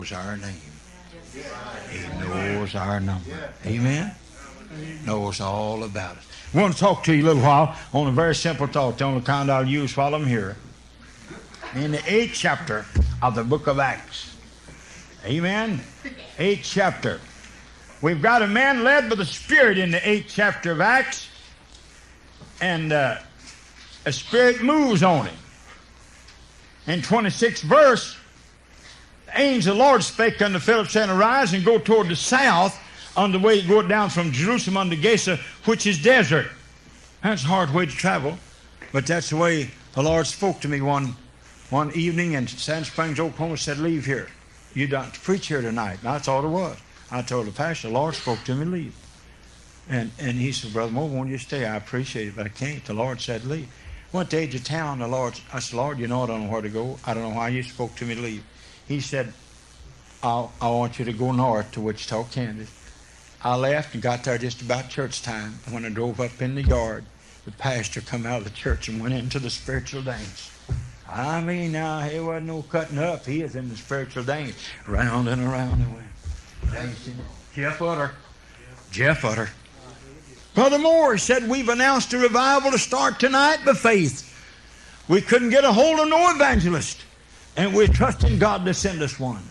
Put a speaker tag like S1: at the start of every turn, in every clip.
S1: our name. He knows our number. Amen? Knows all about us. I want to talk to you a little while on a very simple thought. The only kind I'll use while I'm here. In the 8th chapter of the book of Acts. Amen? 8th chapter. We've got a man led by the Spirit in the 8th chapter of Acts. And a Spirit moves on him. In 26th verse, the angel of the Lord spake unto Philip, saying, Arise and go toward the south, on the way go down from Jerusalem unto Gaza, which is desert. That's a hard way to travel, but that's the way the Lord spoke to me one evening in Sand Springs, Oklahoma. Said, leave here. You don't preach here tonight. And that's all it was. I told the pastor, the Lord spoke to me, leave. And he said, Brother Moore, won't you stay? I appreciate it, but I can't. The Lord said, leave. Went to the edge of town. I said, Lord, you know I don't know where to go. I don't know why you spoke to me to leave. He said, I want you to go north to Wichita, Kansas. I left and got there just about church time. When I drove up in the yard, the pastor come out of the church and went into the spiritual dance. I mean, now, he wasn't no cutting up. He is in the spiritual dance. Round and around and went. Dancing. Jeff Utter. Brother Moore said, we've announced a revival to start tonight by faith. We couldn't get a hold of no evangelist. And we're trusting God to send us one.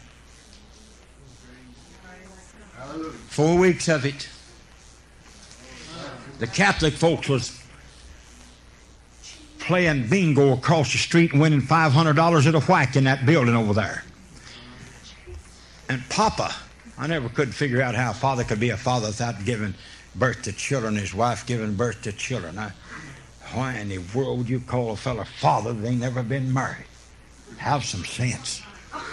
S1: 4 weeks of it. The Catholic folks was playing bingo across the street and winning $500 at a whack in that building over there. And Papa, I never could figure out how a father could be a father without giving birth to children, his wife giving birth to children. Why in the world would you call a fellow father that ain't never been married? Have some sense.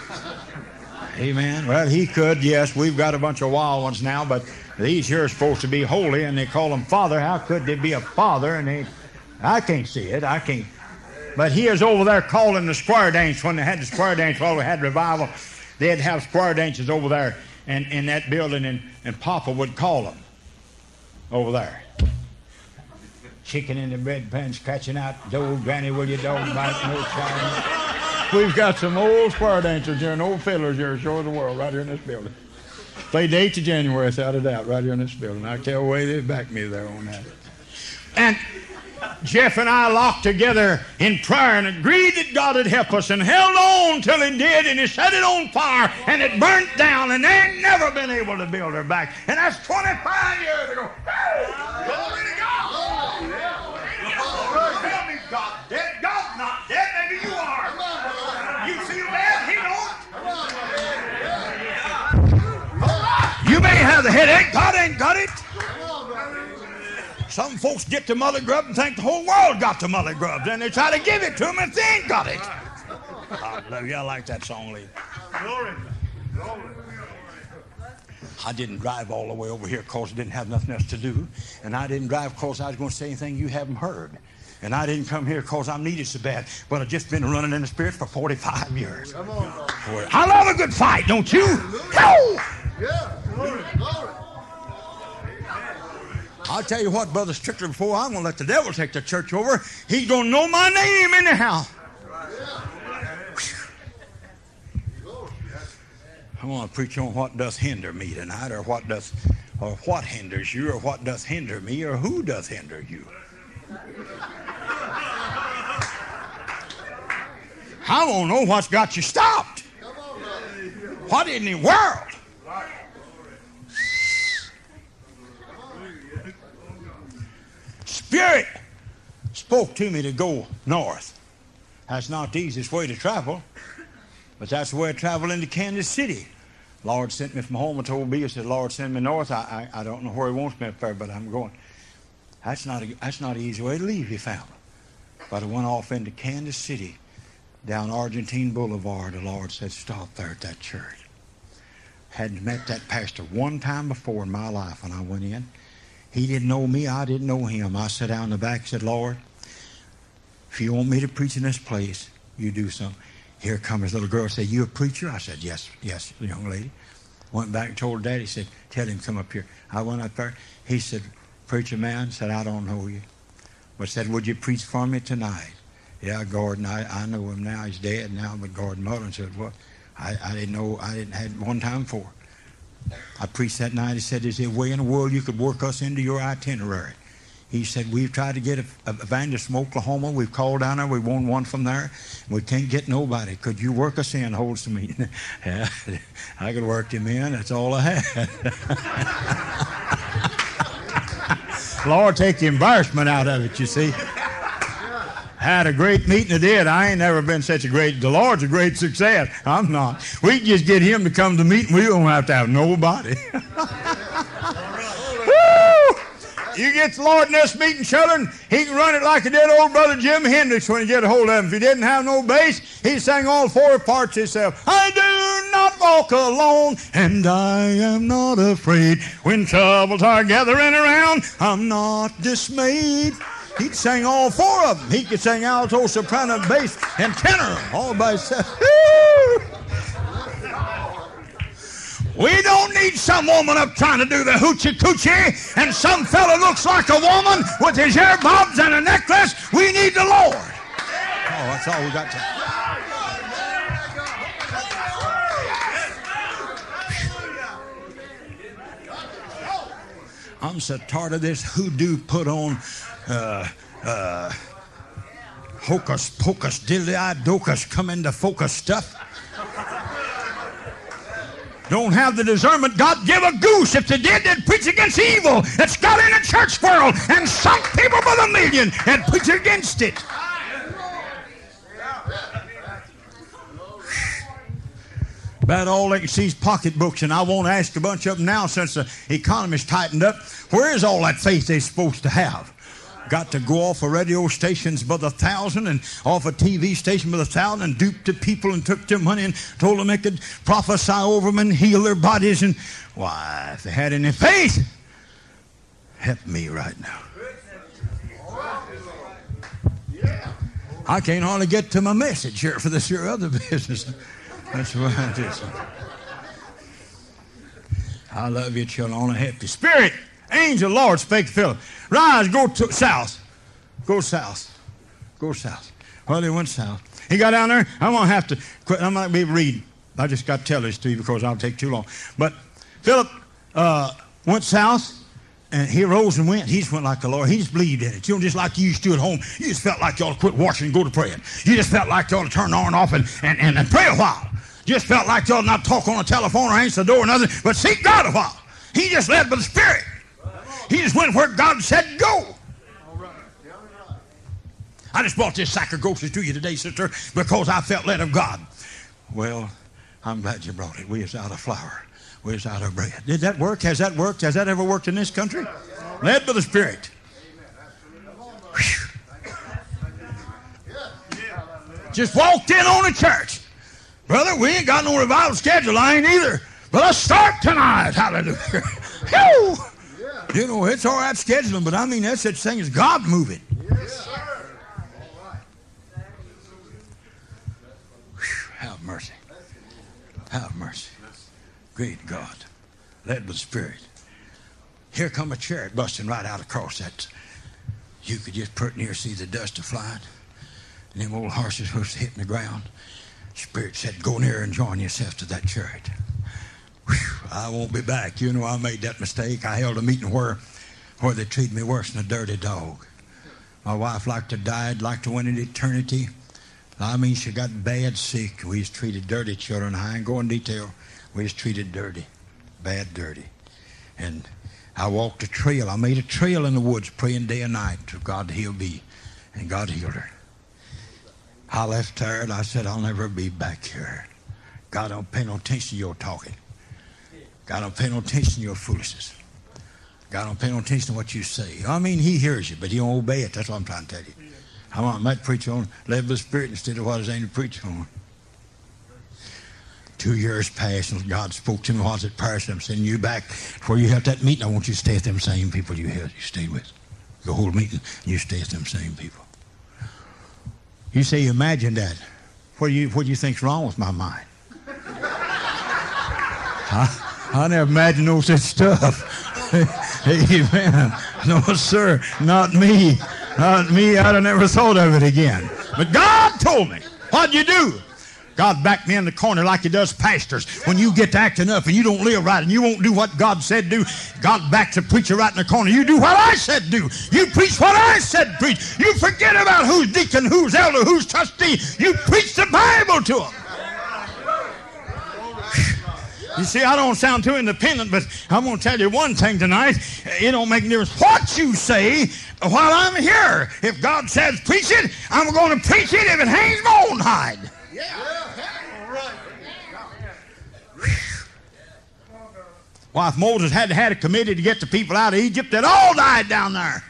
S1: Amen. Well, he could, yes. We've got a bunch of wild ones now, but these here are supposed to be holy, and they call them father. How could they be a father? And I can't see it. I can't. But he is over there calling the square dance. When they had the square dance, while we had revival, they'd have square dances over there in that building, and Papa would call them over there. Chicken in the bread pan, scratching out, old granny, will you dog bite no child? We've got some old square dancers here and old fiddlers here show the world right here in this building. Played the 8th of January without a doubt right here in this building. I tell you, they backed me there on that. And Jeff and I locked together in prayer and agreed that God would help us and held on till He did, and He set it on fire and it burnt down, and they ain't never been able to build her back. And that's 25 years ago. Glory to God! Tell me God's dead. God's not dead. Maybe you are. You feel bad? He don't. You may have the headache. God ain't got it. Some folks get the mother grub and think the whole world got the mother grub. Then they try to give it to them if they ain't got it. Hallelujah. I like that song, Lee. Glory. I didn't drive all the way over here because I didn't have nothing else to do. And I didn't drive because I was going to say anything you haven't heard. And I didn't come here because I'm needed so bad. But I've just been running in the Spirit for 45 years. I love a good fight, don't you? Yeah. Glory. I'll tell you what, Brother Strickler, before I'm going to let the devil take the church over, he's going to know my name anyhow. I want to preach on what doth hinder me tonight, or what hinders you, or what doth hinder me, or who doth hinder you. I want to know what's got you stopped. What in the world? Spirit spoke to me to go north. That's not the easiest way to travel, but that's the way I travel into Kansas City. Lord sent me from home and told me, He said, Lord, send me north. I don't know where He wants me up there, but I'm going. That's not an easy way to leave, He found. But I went off into Kansas City, down Argentine Boulevard. The Lord said, stop there at that church. Hadn't met that pastor one time before in my life when I went in. He didn't know me. I didn't know him. I sat down in the back and said, Lord, if you want me to preach in this place, you do something. Here comes this little girl and said, you a preacher? I said, yes, young lady. Went back and told her daddy, said, tell him to come up here. I went up there. He said, preacher man, said, I don't know you. But said, would you preach for me tonight? Yeah, Gordon, I know him now. He's dead now, but Gordon Mullen said, what? I didn't know. I didn't had one time before. I preached that night. He said, "Is there a way in the world you could work us into your itinerary?" He said, "We've tried to get a evangelist from Oklahoma. We've called down there. We won one from there. We can't get nobody. Could you work us in, hold some meeting?" Yeah, I could work him in. That's all I had. Lord, take the embarrassment out of it, you see. Had a great meeting. It did. I ain't never been such a great. The Lord's a great success. I'm not. We can just get him to come to the meeting. We don't have to have nobody. You get the Lord in this meeting, children, he can run it like he did old brother Jim Hendrix when he get a hold of him. If he didn't have no bass, he sang all four parts himself. I do not walk alone, and I am not afraid. When troubles are gathering around, I'm not dismayed. He'd sing all four of them. He could sing alto, soprano, bass, and tenor all by himself. We don't need some woman up trying to do the hoochie coochie and some fella looks like a woman with his hair bobs and a necklace. We need the Lord. Oh, that's all we got to. I'm so tired of this hoodoo put on hocus pocus diddly-eyed docus come into focus stuff. Don't have the discernment. God give a goose. If they did, they'd preach against evil that's got in the church world and sunk people by the million and preach against it. About all they can see is pocketbooks, and I won't ask a bunch of them now since the economy's tightened up. Where is all that faith they're supposed to have? Got to go off of radio stations by the 1,000 and off a TV station by the 1,000 and duped the people and took their money and told them they could prophesy over them and heal their bodies. And why, if they had any faith, help me right now. I can't hardly get to my message here for this here other business. That's what it is. I love you, children. I want to help you. Spirit, angel, Lord, spake to Philip. Rise, go south. Go south. Go south. Well, he went south. He got down there. I'm going to have to quit. I might be reading. I just got to tell this to you because I'll take too long. But Philip went south, and he rose and went. He just went like the Lord. He just believed in it. You know, just like you used to at home. You just felt like you ought to quit washing and go to praying. You just felt like you ought to turn on and off and pray a while. Just felt like you ought to not talk on the telephone or answer the door or nothing, but seek God a while. He just led by the Spirit. He just went where God said go. I just brought this sack of groceries to you today, sister, because I felt led of God. Well, I'm glad you brought it. We is out of flour. We is out of bread. Did that work? Has that worked? Has that ever worked in this country? Led by the Spirit. Just walked in on a church. Brother, we ain't got no revival schedule. I ain't either. But let's start tonight. Hallelujah. Whew. You know, it's all right scheduling, but I mean, that's such thing as God moving. Yes, sir. Have mercy. Have mercy. Great God. Led by the Spirit. Here come a chariot busting right out across that. You could just pretty near see the dust a-flying. And them old horses hoofs hitting the ground. Spirit said, go near and join yourself to that chariot. Whew, I won't be back. You know, I made that mistake. I held a meeting where they treated me worse than a dirty dog. My wife liked to die, liked to win in eternity. I mean, she got bad sick. We was treated dirty, children. I ain't going in detail. We was treated dirty, bad dirty. And I walked a trail. I made a trail in the woods praying day and night to God to heal me. And God healed her. I left there and I said, I'll never be back here. God don't pay no attention to your talking. God don't pay no attention to your foolishness. God don't pay no attention to what you say. I mean, he hears you, but he don't obey it. That's what I'm trying to tell you. I might preach on led by the Spirit instead of what his angel preach on. 2 years passed and God spoke to me while I was at Paris. I'm sending you back before you have that meeting. I want you to stay with them same people you stayed with. The whole meeting, you stay with them same people. You say you imagine that. What do you think's wrong with my mind? I never imagined no such stuff. Amen. No, sir, not me. Not me. I'd have never thought of it again. But God told me. What'd you do? God backed me in the corner like He does pastors. When you get to acting up and you don't live right and you won't do what God said do, God backs the preacher right in the corner. You do what I said do. You preach what I said preach. You forget about who's deacon, who's elder, who's trustee. You preach the Bible to them. You see, I don't sound too independent, but I'm going to tell you one thing tonight. It don't make any difference what you say while I'm here. If God says preach it, I'm going to preach it if it hangs my own hide. Why, if Moses had a committee to get the people out of Egypt, they'd all died down there.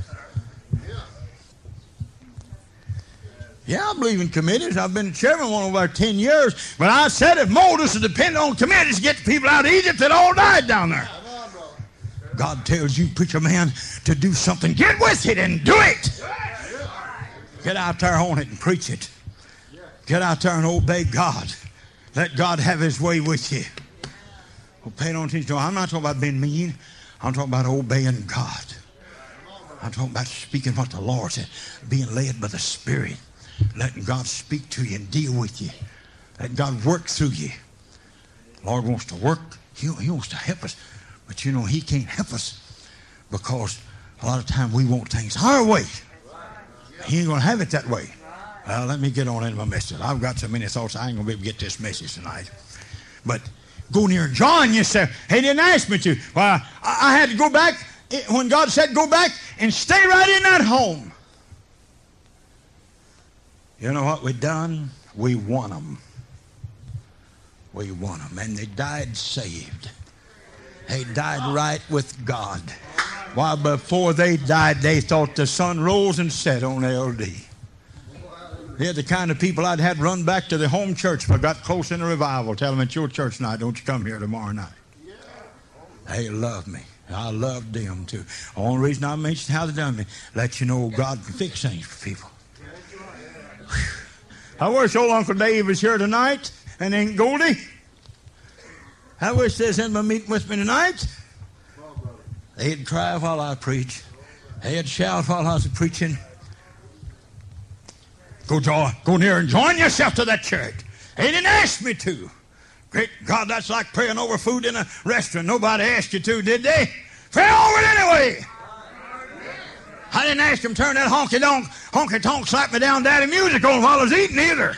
S1: Yeah, I believe in committees. I've been chairman one over 10 years. But I said if Moses depended on committees to get the people out of Egypt, they'd all died down there. God tells you, preacher man, to do something. Get with it and do it. Get out there on it and preach it. Get out there and obey God. Let God have His way with you. Well, pay no attention. I'm not talking about being mean. I'm talking about obeying God. I'm talking about speaking what the Lord said. Being led by the Spirit. Letting God speak to you and deal with you. Let God work through you. The Lord wants to work. He wants to help us. But you know, He can't help us because a lot of times we want things our way. He ain't going to have it that way. Well, let me get on into my message. I've got so many thoughts I ain't going to be able to get this message tonight. But go near John, you say, He didn't ask me to. Well, I had to go back when God said go back and stay right in that home. You know what we done? We won them. We won them. And they died saved. They died right with God. While before they died, they thought the sun rose and set on LD. They're the kind of people I'd had run back to the home church if I got close in a revival. Tell them it's your church night. Don't you come here tomorrow night. They love me. I loved them too. The only reason I mentioned how they done me, let you know God can fix things for people. I wish old Uncle Dave was here tonight and Aunt Goldie. I wish they was in my meeting with me tonight. They'd cry while I preach. They'd shout while I was preaching. Go near and join yourself to that church. They didn't ask me to. Great God, that's like praying over food in a restaurant. Nobody asked you to, did they? Pray over it anyway. I didn't ask them to turn that honky-tonk, slap me down daddy music on while I was eating either.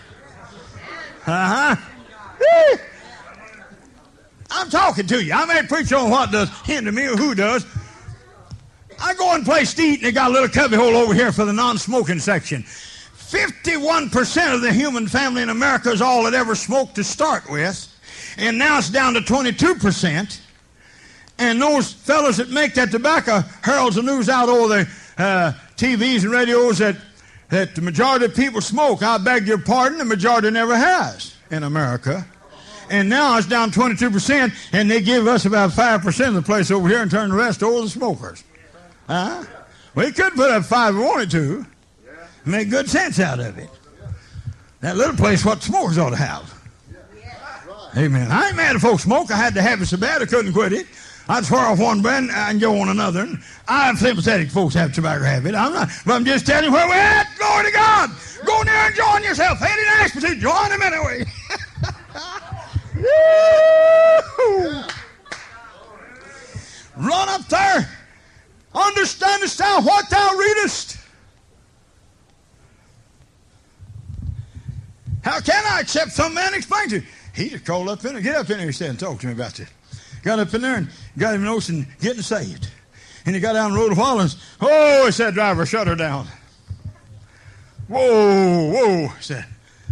S1: I'm talking to you. I may preach on what does hinder me or who does. I go and place to eat, and they got a little cubby hole over here for the non-smoking section. 51% of the human family in America is all that ever smoked to start with, and now it's down to 22%. And those fellas that make that tobacco heralds the news out over the TVs and radios that the majority of people smoke. I beg your pardon, the majority never has in America. And now it's down 22%, and they give us about 5% of the place over here and turn the rest over to the smokers. We could put up 5 if we wanted to. Make good sense out of it. That little place, what the smokers ought to have. Amen. I ain't mad if folks smoke. I had to have it so bad I couldn't quit it. I'd swear off one brand and go on another. And I'm sympathetic folks have tobacco habit. I'm not, but I'm just telling you where we're at. Glory to God. Go there and join yourself. They didn't ask me to. Join them anyway. Run up there. Understandest thou what thou readest? How can I except some man explain to you? He just called up in there. Get up in there, he said, and talk to me about this. Got up in there and got him notion getting saved. And he got down the road a while and he said, driver, shut her down. Whoa, he said.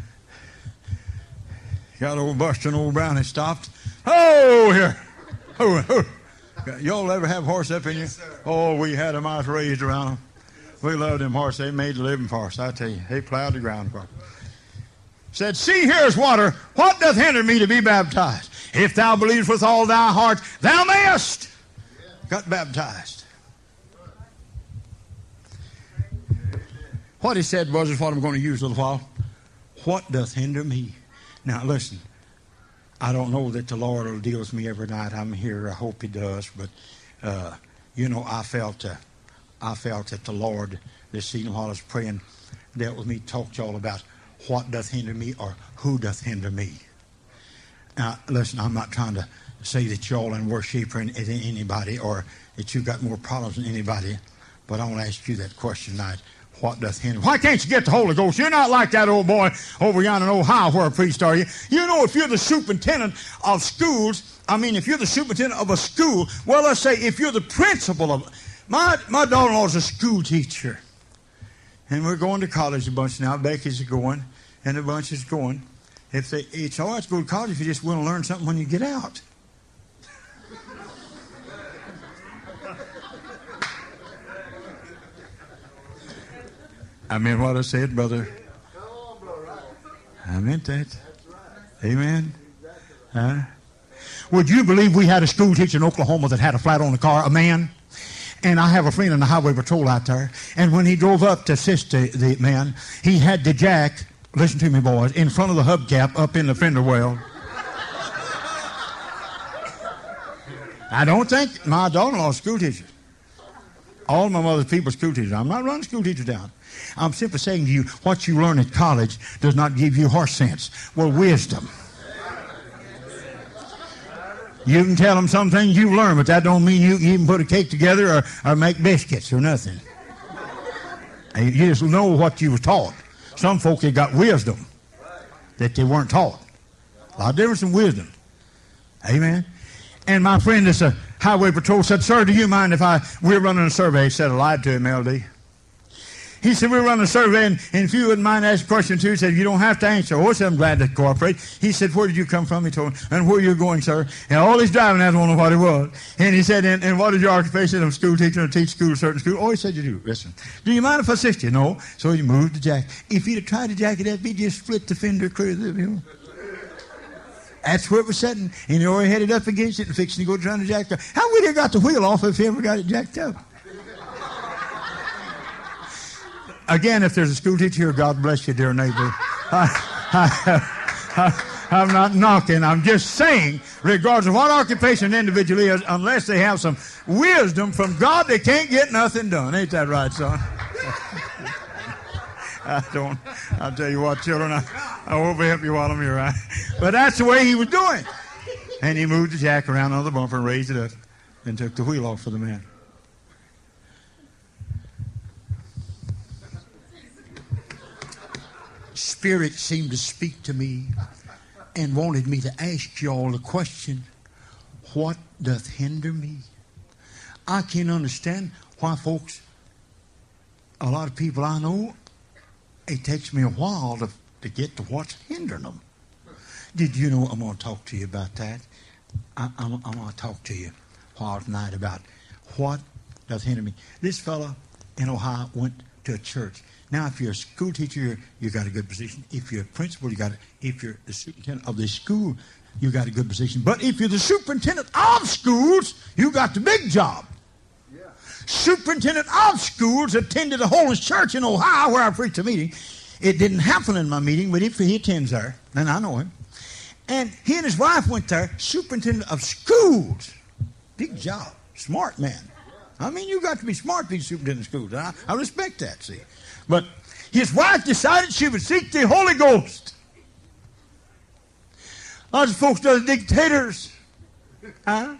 S1: Got old Buster and old Brown and stopped. Here. Y'all ever have horse up in you? Yes, sir. We had them. I was raised around them. We loved them horses. They made a living for us, I tell you. They plowed the ground for us. Said, see, here's water. What doth hinder me to be baptized? If thou believest with all thy heart, thou mayest. Got baptized. What he said was, is what I'm going to use a little while. What doth hinder me? Now, listen. I don't know that the Lord will deal with me every night I'm here. I hope He does. But, I felt that the Lord this evening while I was praying dealt with me, talked to y'all about what doth hinder me, or who doth hinder me? Now, listen, I'm not trying to say that you're all in worse shape than anybody, or that you've got more problems than anybody, but I want to ask you that question tonight. What doth hinder? Why can't you get the Holy Ghost? You're not like that old boy over yonder in Ohio where a priest are you. You know, if you're the superintendent of schools, if you're the superintendent of a school, well, let's say if you're the principal of... My daughter-in-law is a school teacher. And we're going to college a bunch now. Becky's going, and a bunch is going. It's all right to go to college if you just want to learn something when you get out. I meant what I said, brother. I meant that. Amen. Would you believe we had a school teacher in Oklahoma that had a flat on the car, a man? And I have a friend in the highway patrol out there. And when he drove up to assist the man, he had the jack, listen to me, boys, in front of the hubcap up in the fender well. I don't think my daughter-in-law is a school teacher. All my mother's people are school teachers. I'm not running school teachers down. I'm simply saying to you, what you learn at college does not give you horse sense. Well, wisdom. You can tell them some things you've learned, but that don't mean you can even put a cake together or make biscuits or nothing. You just know what you were taught. Some folks have got wisdom that they weren't taught. A lot of difference in wisdom. Amen. And my friend that's a highway patrol said, "Sir, do you mind if we're running a survey?" He said, I lied to him, LD. He said, "We're running a survey, and if you wouldn't mind asking a question too," he said, "you don't have to answer." "Oh, so I'm glad to cooperate." He said, "Where did you come from?" He told him. "And where are you going, sir?" And all he's driving at, I don't know what it was. And he said, and what is your occupation? "I'm a school teacher, and I teach school, a certain school." "Oh," he said, "you do. Listen, do you mind if I assist you?" "No." So he moved the jack. If he'd have tried to jack it up, he'd just split the fender clear. That's where it was sitting. And he already headed up against it and fixing to go trying to jack it up. How would he have got the wheel off if he ever got it jacked up? Again, if there's a school teacher here, God bless you, dear neighbor. I'm not knocking. I'm just saying, regardless of what occupation an individual is, unless they have some wisdom from God, they can't get nothing done. Ain't that right, son? I'll tell you what, children, I hope I help you while I'm here. Right? But that's the way he was doing. And he moved the jack around on the bumper and raised it up and took the wheel off for the man. Spirit seemed to speak to me and wanted me to ask you all the question, what doth hinder me? I can't understand why folks, a lot of people I know, it takes me a while to get to what's hindering them. Did you know, I'm going to talk to you about that. I'm going to talk to you a while tonight about what doth hinder me. This fellow in Ohio went to a church. Now, if you're a school teacher, you got a good position. If you're a principal, if you're the superintendent of the school, you got a good position. But if you're the superintendent of schools, you got the big job. Yeah. Superintendent of schools attended a holiness church in Ohio where I preached a meeting. It didn't happen in my meeting, but he attends there, and I know him. And he and his wife went there, superintendent of schools. Big job. Smart man. I mean, you got to be smart to be superintendent of schools. I respect that, see. But his wife decided she would seek the Holy Ghost. Lots of folks are dictators. Huh?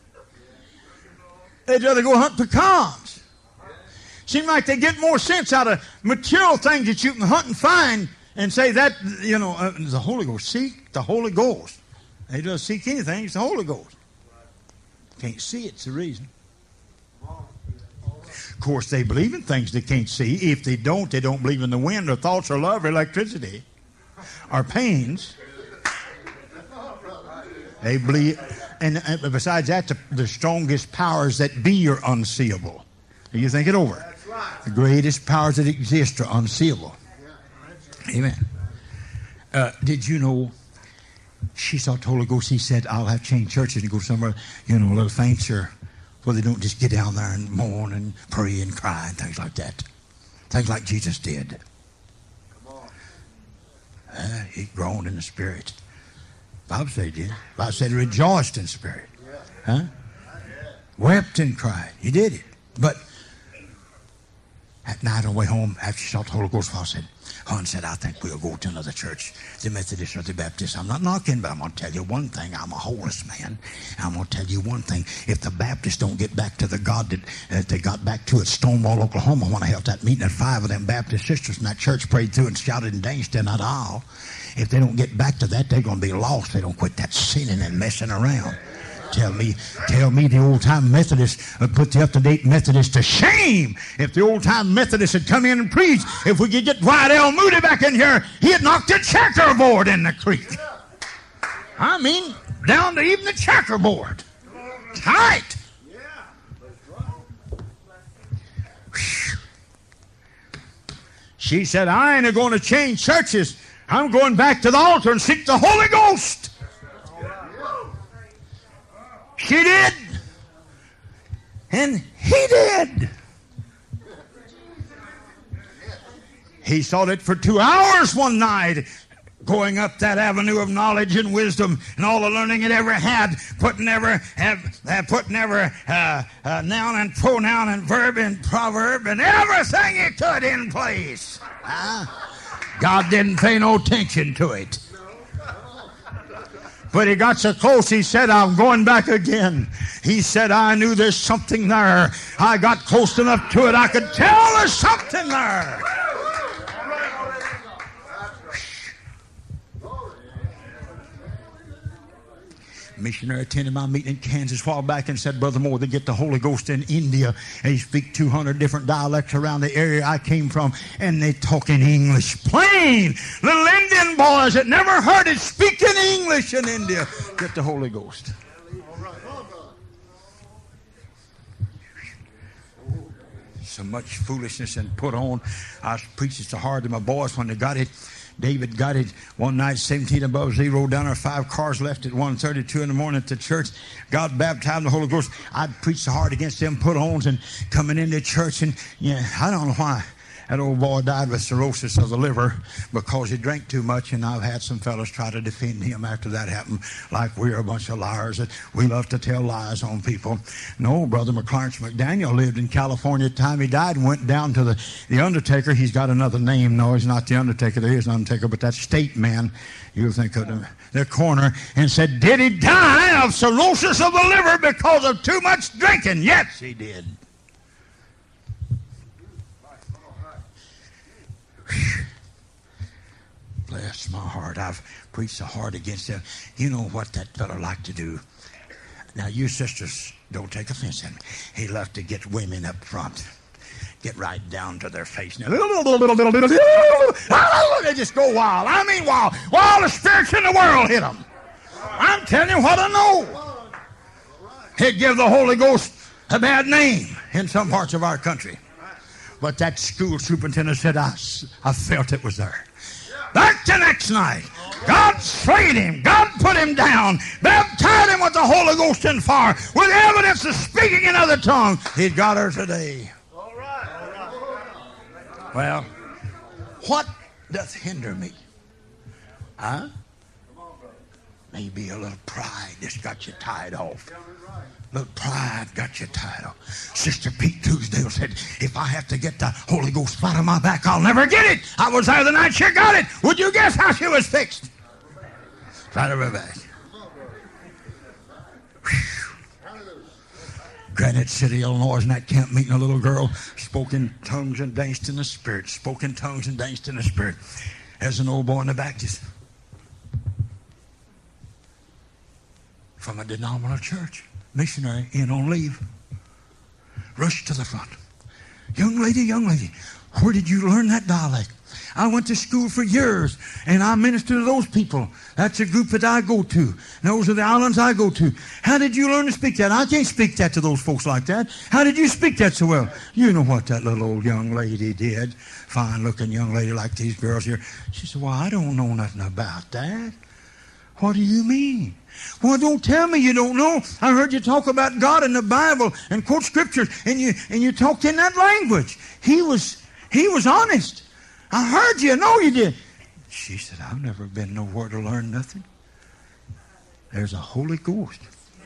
S1: They'd rather go hunt pecans. Seems like they get more sense out of material things that you can hunt and find and say that, the Holy Ghost. Seek the Holy Ghost. They don't seek anything, it's the Holy Ghost. Can't see it's the reason. Of course, they believe in things they can't see. If they don't believe in the wind or thoughts or love or electricity or pains. They believe, and besides that, the strongest powers that be are unseeable. You think it over. The greatest powers that exist are unseeable. Amen. Did you know she sought the Holy Ghost? He said, I'll have to change churches and go somewhere, a little fancier, where they don't just get down there and mourn and pray and cry and things like that. Things like Jesus did. He groaned in the spirit. Bible said he did. Bible said he rejoiced in spirit. Huh? Wept and cried. He did it. But at night on the way home, after she sought the Holy Ghost, I said, Hon said, I think we'll go to another church, the Methodist or the Baptist. I'm not knocking, but I'm going to tell you one thing. I'm a homeless man. I'm going to tell you one thing. If the Baptists don't get back to the God that they got back to at Stonewall, Oklahoma, when I held that meeting, at 5 of them Baptist sisters in that church prayed through and shouted and danced in that aisle. If they don't get back to that, they're going to be lost. They don't quit that sinning and messing around. Tell me the old-time Methodists would put the up-to-date Methodists to shame. If the old-time Methodists had come in and preached, if we could get Dwight L. Moody back in here, he'd knock the checkerboard in the creek. I mean, down to even the checkerboard. Tight. She said, I ain't going to change churches. I'm going back to the altar and seek the Holy Ghost. She did. And he did. He sought it for 2 hours one night, going up that avenue of knowledge and wisdom and all the learning it ever had, putting every noun and pronoun and verb and proverb and everything he could in place. God didn't pay no attention to it. But he got so close, he said, I'm going back again. He said, I knew there's something there. I got close enough to it, I could tell there's something there. Missionary attended my meeting in Kansas a while back and said, Brother Moore, they get the Holy Ghost in India. They speak 200 different dialects around the area I came from, and they talk in English. Plain little Indian boys that never heard it speaking English in India get the Holy Ghost. So much foolishness and put on. I was preaching so hard to my boys when they got it. David got it one night, 17 above zero, down there, 5 cars left at 1:32 in the morning at the church. God baptized in the Holy Ghost. I preached so hard against them put-ons and coming into church, and I don't know why. That old boy died with cirrhosis of the liver because he drank too much, and I've had some fellows try to defend him after that happened, like we're a bunch of liars, that we love to tell lies on people. No, Brother McClarence McDaniel lived in California at the time he died and went down to the undertaker. He's got another name. No, he's not the undertaker. There is an undertaker, but that state man, you'll think of the coroner, and said, did he die of cirrhosis of the liver because of too much drinking? Yes, he did. Bless my heart. I've preached so hard against them. You know what that fellow liked to do? Now, you sisters, don't take offense at me. He loved to get women up front. Get right down to their face. Now, they just go wild. I mean wild. All the spirits in the world hit them. I'm telling you what I know. He'd give the Holy Ghost a bad name in some parts of our country. But that school superintendent said, I felt it was there. Back the next night, God slayed him. God put him down, baptized him with the Holy Ghost and fire, with evidence of speaking in other tongues. He's got her today. All right. Well, what doth hinder me? Huh? Maybe a little pride just got you tied off. Little pride got you tied off. Sister Pete Tuesdale said, if I have to get the Holy Ghost flat on my back, I'll never get it. I was there the night she got it. Would you guess how she was fixed? Flat on her back. Granite City, Illinois, in that camp meeting, a little girl spoke in tongues and danced in the Spirit. Spoke in tongues and danced in the Spirit. There's an old boy in the back just from a denominational church. Missionary in on leave. Rushed to the front. Young lady, where did you learn that dialect? I went to school for years, and I minister to those people. That's a group that I go to. Those are the islands I go to. How did you learn to speak that? I can't speak that to those folks like that. How did you speak that so well? You know what that little old young lady did. Fine-looking young lady like these girls here. She said, well, I don't know nothing about that. What do you mean? Well, don't tell me you don't know. I heard you talk about God in the Bible and quote scriptures, and you talked in that language. He was honest. I heard you. I know you did. She said, I've never been nowhere to learn nothing. There's a Holy Ghost.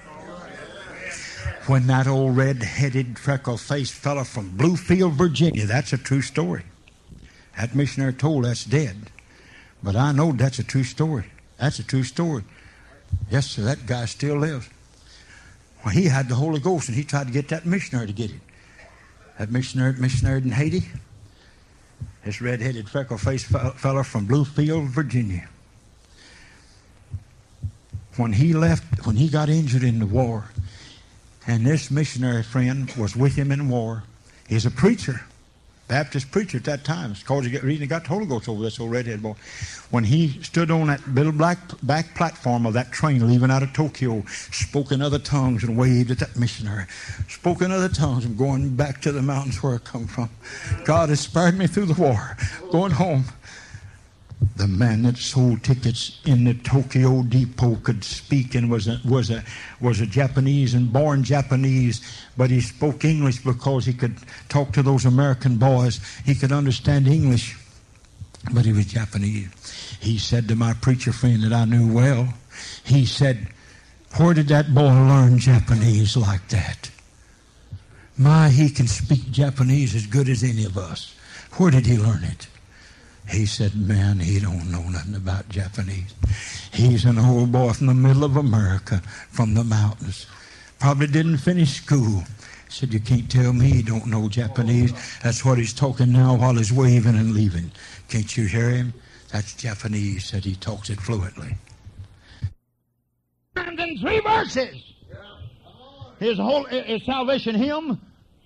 S1: When that old red-headed, freckle-faced fella from Bluefield, Virginia, that's a true story. That missionary told that's dead. But I know that's a true story. That's a true story. Yes, sir, that guy still lives. Well, he had the Holy Ghost, and he tried to get that missionary to get it. That missionary in Haiti, this red-headed, freckle-faced fella from Bluefield, Virginia. When he left, when he got injured in the war, and this missionary friend was with him in war, he's a preacher, Baptist preacher at that time. It's called the reason he got the Holy Ghost over this old redhead boy. When he stood on that little back platform of that train leaving out of Tokyo, spoke in other tongues and waved at that missionary. Spoke in other tongues and going back to the mountains where I come from. God has spared me through the war. Going home. The man that sold tickets in the Tokyo depot could speak and was a Japanese and born Japanese, but he spoke English because he could talk to those American boys. He could understand English, but he was Japanese. He said to my preacher friend that I knew well, he said, "Where did that boy learn Japanese like that? My, he can speak Japanese as good as any of us. Where did he learn it?" He said, "Man, he don't know nothing about Japanese. He's an old boy from the middle of America, from the mountains. Probably didn't finish school." He said, "You can't tell me he don't know Japanese. That's what he's talking now while he's waving and leaving. Can't you hear him? That's Japanese," said he talks it fluently. And in 3 verses. His salvation hymn.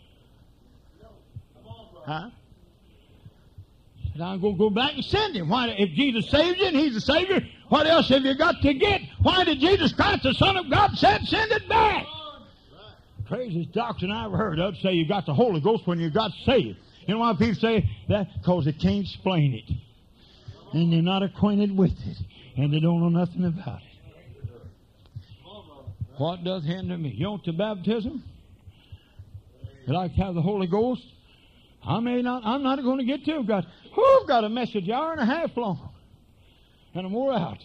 S1: Huh? Now I'm going to go back and send him. Why, if Jesus saved you and he's the Savior, what else have you got to get? Why did Jesus Christ, the Son of God, send it back? Craziest doctrine I ever heard of, say you got the Holy Ghost when you got saved. You know why people say that? Because they can't explain it. And they're not acquainted with it. And they don't know nothing about it. What does hinder me? You want the baptism? You like to have the Holy Ghost? I'm not going to get to it. I've got a message hour and a half long. And I'm wore out.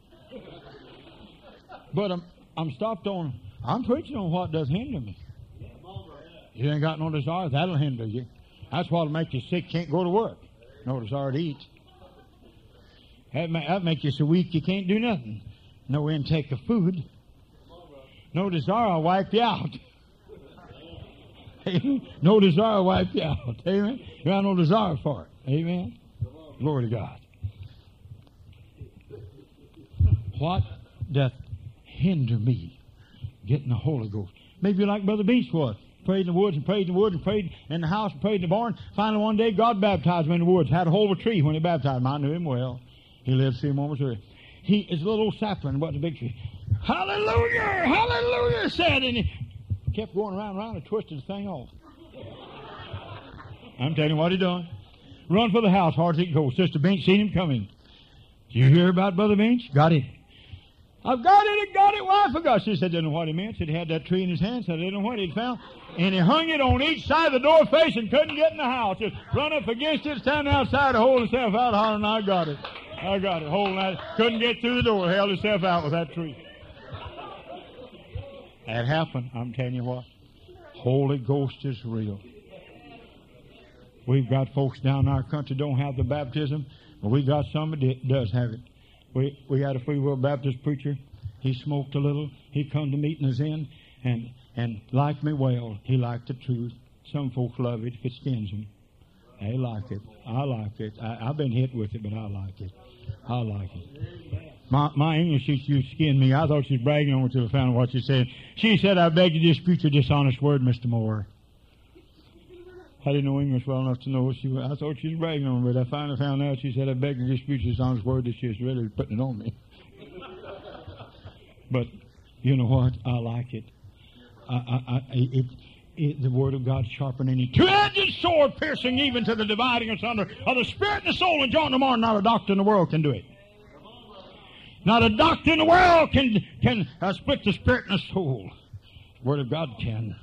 S1: But I'm stopped on, I'm preaching on what does hinder me. You ain't got no desire, that'll hinder you. That's what'll make you sick, can't go to work. No desire to eat. That'll make you so weak you can't do nothing. No intake of food. No desire, I'll wipe you out. No desire will wipe you out. Amen. You have no desire for it. Amen. Glory to God. What doth hinder me getting the Holy Ghost? Maybe like Brother Beach was. Prayed in the woods and prayed in the woods and prayed in the house and prayed in the barn. Finally one day God baptized him in the woods. Had a hold of a tree when he baptized him. I knew him well. He lived 3 moments earlier. He is a little old sapling, wasn't a big tree. Hallelujah! Hallelujah! Said, and he kept going around and twisted the thing off. I'm telling you what he done. Run for the house, hard as he could go. Sister Binch seen him coming. Did you hear about Brother Binch? Got it. I've got it, I got it. Why I forgot? She said, didn't know what he meant. Said he had that tree in his hand. Said, I didn't know what he'd found. And he hung it on each side of the door face and couldn't get in the house. Just run up against it, stand outside, hold himself out, hollering, I got it. I got it. Holding that. Couldn't get through the door. Held himself out with that tree. That happened. I'm telling you what. Holy Ghost is real. We've got folks down in our country don't have the baptism, but we got some that does have it. We had a Free Will Baptist preacher. He smoked a little. He come to meetings in and liked me well. He liked the truth. Some folks love it if it skins them. They like it. I like it. I've been hit with it, but I like it. I like it. My English teacher used to skin me. I thought she was bragging on me until I found out what she said. She said, I beg to dispute your dishonest word, Mr. Moore. I didn't know English well enough to know what she was. I thought she was bragging on me, but I finally found out she said, I beg to dispute your dishonest word, that she was really putting it on me. But you know what? I like it. The Word of God sharpening any two-edged sword, piercing even to the dividing asunder of the spirit and the soul, and joint them on. Not a doctor in the world can do it. Not a doctor in the world can split the spirit and the soul. The Word of God can.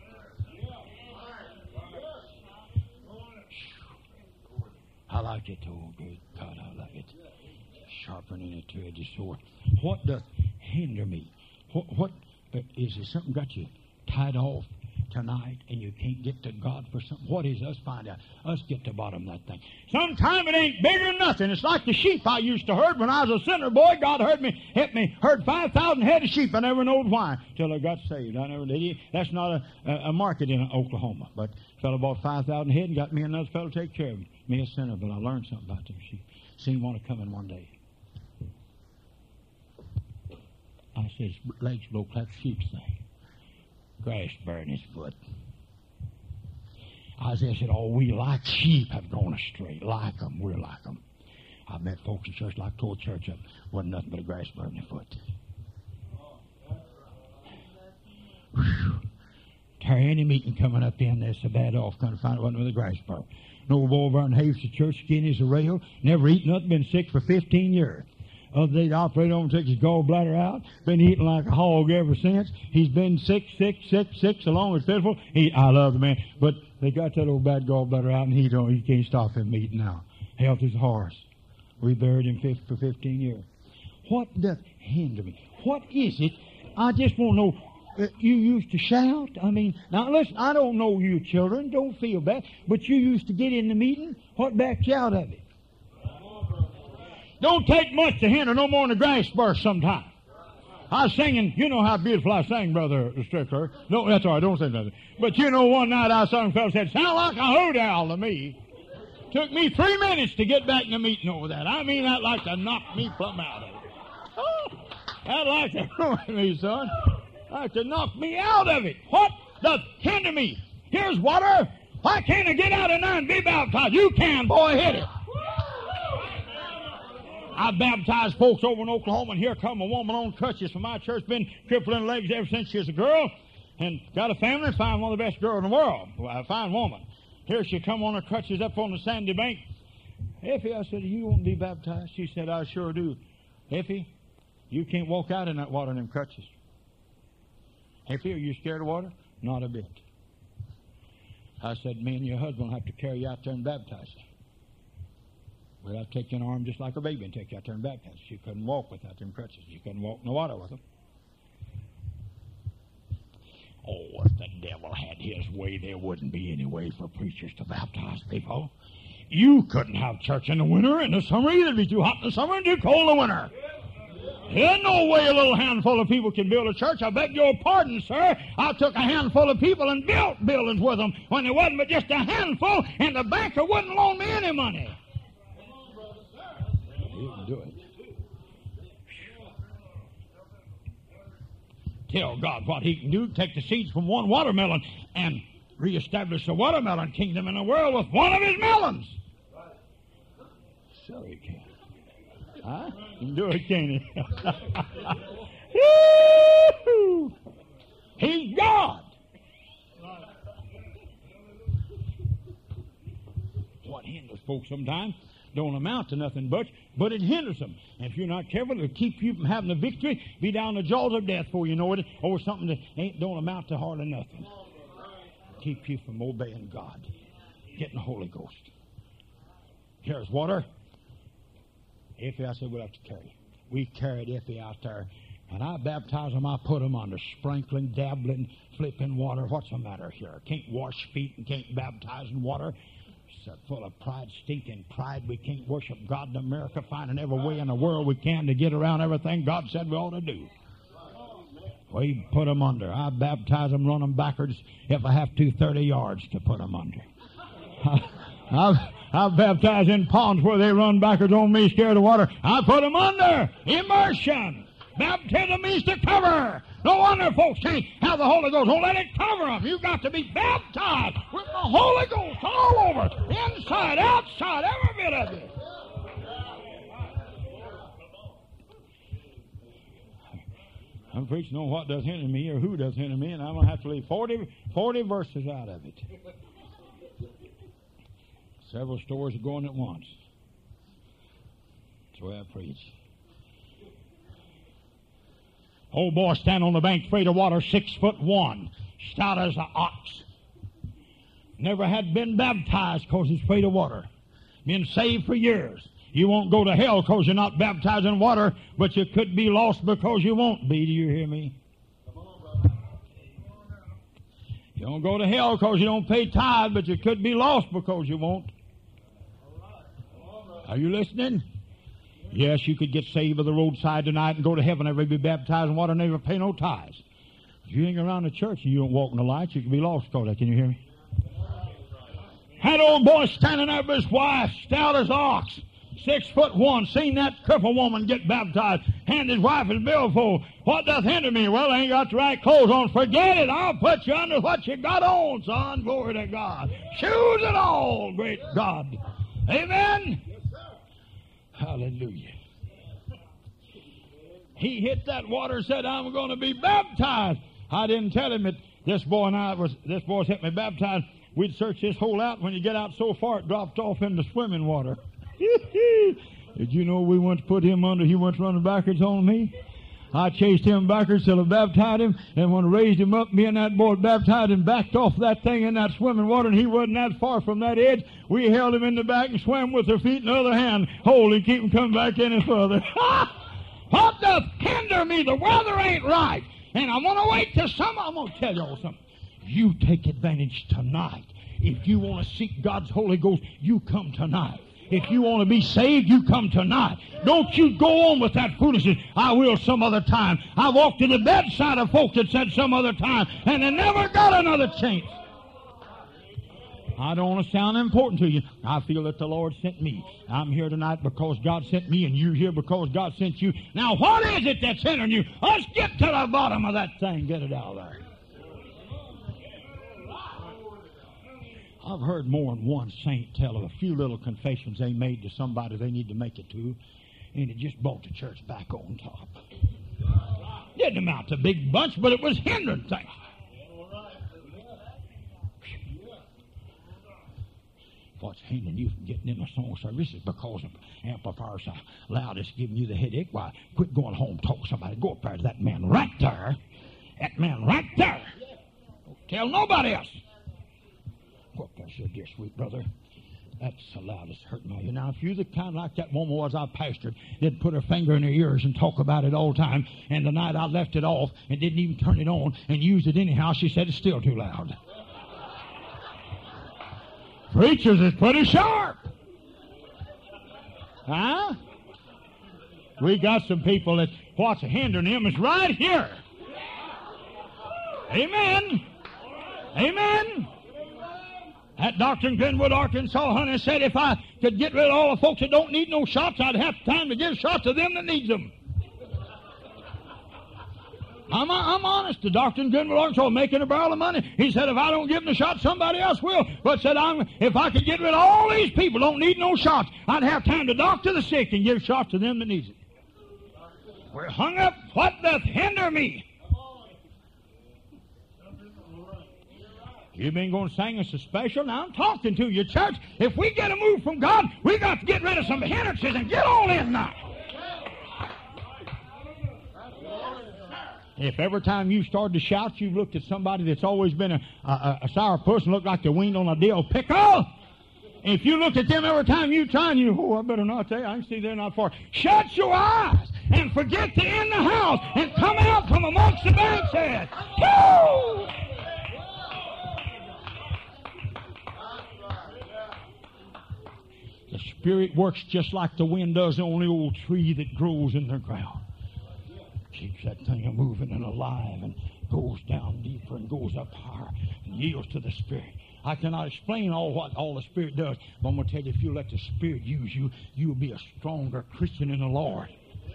S1: I like it, oh great God, I like it. Sharpening a two-edged sword. What doth hinder me? What is there something got you tied off? tonight and you can't get to God for something, what is us? Find out. Us get to the bottom of that thing. Sometime it ain't bigger than nothing. It's like the sheep I used to herd when I was a sinner boy. God herd me, herd 5,000 head of sheep. I never knowed why till I got saved. I never did. That's not a market in Oklahoma. But a fellow bought 5,000 head and got me another fellow to take care of me, a sinner. But I learned something about them sheep. Seen one coming one day. I says, legs broke like sheep's thing. Grass burned his foot. Isaiah said, oh, we like sheep have gone astray. Like them, we're like them. I met folks in church like tore church up. Wasn't nothing but a grass burning their foot. Whew. Terry, any meeting coming up in there so bad off, couldn't find it wasn't with a grass burn. No boy over in Haves to church, skinny as a rail, never eaten nothing, been sick for 15 years. Other day, the operator on took his gallbladder out. Been eating like a hog ever since. He's been sick, so long as pitiful. I love the man, but they got that old bad gallbladder out, and he can't stop him eating now. Health is a horse. We buried him for 15 years. What does hinder me? What is it? I just want to know. You used to shout. I mean, now listen. I don't know you children. Don't feel bad, but you used to get in the meeting. What backed you out of it? Don't take much to hinder no more than a grass burst sometime. I was singing, you know how beautiful I sang, Brother Strickler. No, that's all right, don't say nothing. But you know, one night I saw a fellow said, sound like a hoot owl to me. Took me 3 minutes to get back in the meeting over that. I mean, that like to knock me plumb out of it. Oh, that like to ruin me, son. Like to knock me out of it. What does hinder me? Here's water. Why can't I get out of there and be baptized? You can, boy, hit it. I baptized folks over in Oklahoma, and here come a woman on crutches from my church, been crippling legs ever since she was a girl, and got a family, find one of the best girls in the world, a fine woman. Here she come on her crutches up on the sandy bank. Effie, I said, you want to be baptized? She said, I sure do. Effie, you can't walk out in that water in them crutches. Effie, are you scared of water? Not a bit. I said, me and your husband will have to carry you out there and baptize you. We'll have to take you in an arm just like a baby and take you out there and baptize you. She couldn't walk without them crutches. You couldn't walk in the water with them. Oh, if the devil had his way, there wouldn't be any way for preachers to baptize people. You couldn't have church in the winter and the summer either. It'd be too hot in the summer and too cold in the winter. There's no way a little handful of people can build a church. I beg your pardon, sir. I took a handful of people and built buildings with them when there wasn't but just a handful, and the banker wouldn't loan me any money. You can do it. Tell God what He can do. Take the seeds from one watermelon and reestablish the watermelon kingdom in the world with one of His melons. So He can. Huh? He can do it, can't He? He's God. What hinders folks sometimes don't amount to nothing but it hinders them. And if you're not careful, it'll keep you from having the victory, be down the jaws of death before you know it, over something that don't amount to hardly nothing. Keep you from obeying God, getting the Holy Ghost. Here's water. Effie, I said, we'll have to carry it. We carried Effie out there. When I baptize them, I put them under sprinkling, dabbling, flipping water. What's the matter here? Can't wash feet and can't baptize in water. So full of pride, stinking pride. We can't worship God in America, finding every way in the world we can to get around everything God said we ought to do. We put them under. I baptize them, run them backwards if I have to 30 yards to put them under. I've baptized in ponds where they run backwards on me, scared of water. I put them under. Immersion. Baptism means to cover. No wonder folks can't have the Holy Ghost. Don't let it cover them. You've got to be baptized with the Holy Ghost all over. Inside, outside, every bit of it. I'm preaching on what does hinder me or who does hinder me, and I'm going to have to leave 40 verses out of it. Several stories are going at once. That's the way I preach. Old boy standing on the bank, afraid of water, 6'1", stout as an ox. Never had been baptized because he's afraid of water. Been saved for years. You won't go to hell because you're not baptized in water, but you could be lost because you won't be. Do you hear me? You Don't go to hell because you don't pay tithe, but you could be lost because you won't. Are you listening? Yes, you could get saved by the roadside tonight and go to heaven, never be baptized in water, never pay no tithes. If you hang around the church and you don't walk in the light, you can be lost because of that. Can you hear me? Had old boy standing there with his wife, stout as ox, 6'1", seen that crippled woman get baptized, hand his wife his billfold. What doth hinder me? Well, I ain't got the right clothes on. Forget it. I'll put you under what you got on, son. Glory to God. Shoes and all, great God. Amen? Hallelujah. He hit that water and said, I'm going to be baptized. I didn't tell him that this boy's helped me baptized. We'd search this hole out. When you get out so far, it dropped off into swimming water. Did you know we once put him under? He went running backwards on me. I chased him backwards till I baptized him, and when I raised him up, me and that boy baptized and backed off that thing in that swimming water, and he wasn't that far from that edge. We held him in the back and swam with our feet in the other hand, hold and keep him coming back any further. What doth hinder me? The weather ain't right. And I'm going to wait till summer. I'm going to tell y'all something. You take advantage tonight. If you want to seek God's Holy Ghost, you come tonight. If you want to be saved, you come tonight. Don't you go on with that foolishness. I will some other time. I walked to the bedside of folks that said some other time, and they never got another chance. I don't want to sound important to you. I feel that the Lord sent me. I'm here tonight because God sent me, and you're here because God sent you. Now, what is it that's hindering you? Let's get to the bottom of that thing. Get it out of there. I've heard more than one saint tell of a few little confessions they made to somebody they need to make it to, and it just brought the church back on top. Didn't amount to a big bunch, but it was hindering things. What's hindering you from getting in the song service is because the amplifier's so loud it's giving you the headache. Why, quit going home, talk to somebody. Go up there to that man right there. That man right there. Don't tell nobody else. Go up there, say, dear sweet brother, that's the loudest hurting my ear. Now, if you're the kind like that woman was I pastored, that put her finger in her ears and talk about it all the time, and the night I left it off and didn't even turn it on and used it anyhow, she said it's still too loud. Preachers is pretty sharp. Huh? We got some people that what's hindering them is right here. Amen. Amen. That doctor in Glenwood, Arkansas, honey, said if I could get rid of all the folks that don't need no shots, I'd have time to give shots to them that needs them. I'm honest. The doctor in Glenwood, Arkansas, making a barrel of money. He said, if I don't give them the shot, somebody else will. But said, if I could get rid of all these people don't need no shots, I'd have time to doctor the sick and give shots to them that needs it. We're hung up. What doth hinder me? You've been going to sing us a special. Now I'm talking to you, church. If we get a move from God, we got to get rid of some hindrances and get on in now. If every time you started to shout, you looked at somebody that's always been a sour person, looked like the weaned on a dill pickle. If you look at them every time you try and I better not tell you, I can see they're not far. Shut your eyes and forget to in the house and come out from amongst the bankhead. Woo! The Spirit works just like the wind does on the old tree that grows in the ground. Keeps that thing a moving and alive and goes down deeper and goes up higher and yields to the Spirit. I cannot explain what all the Spirit does, but I'm going to tell you, if you let the Spirit use you, you'll be a stronger Christian in the Lord.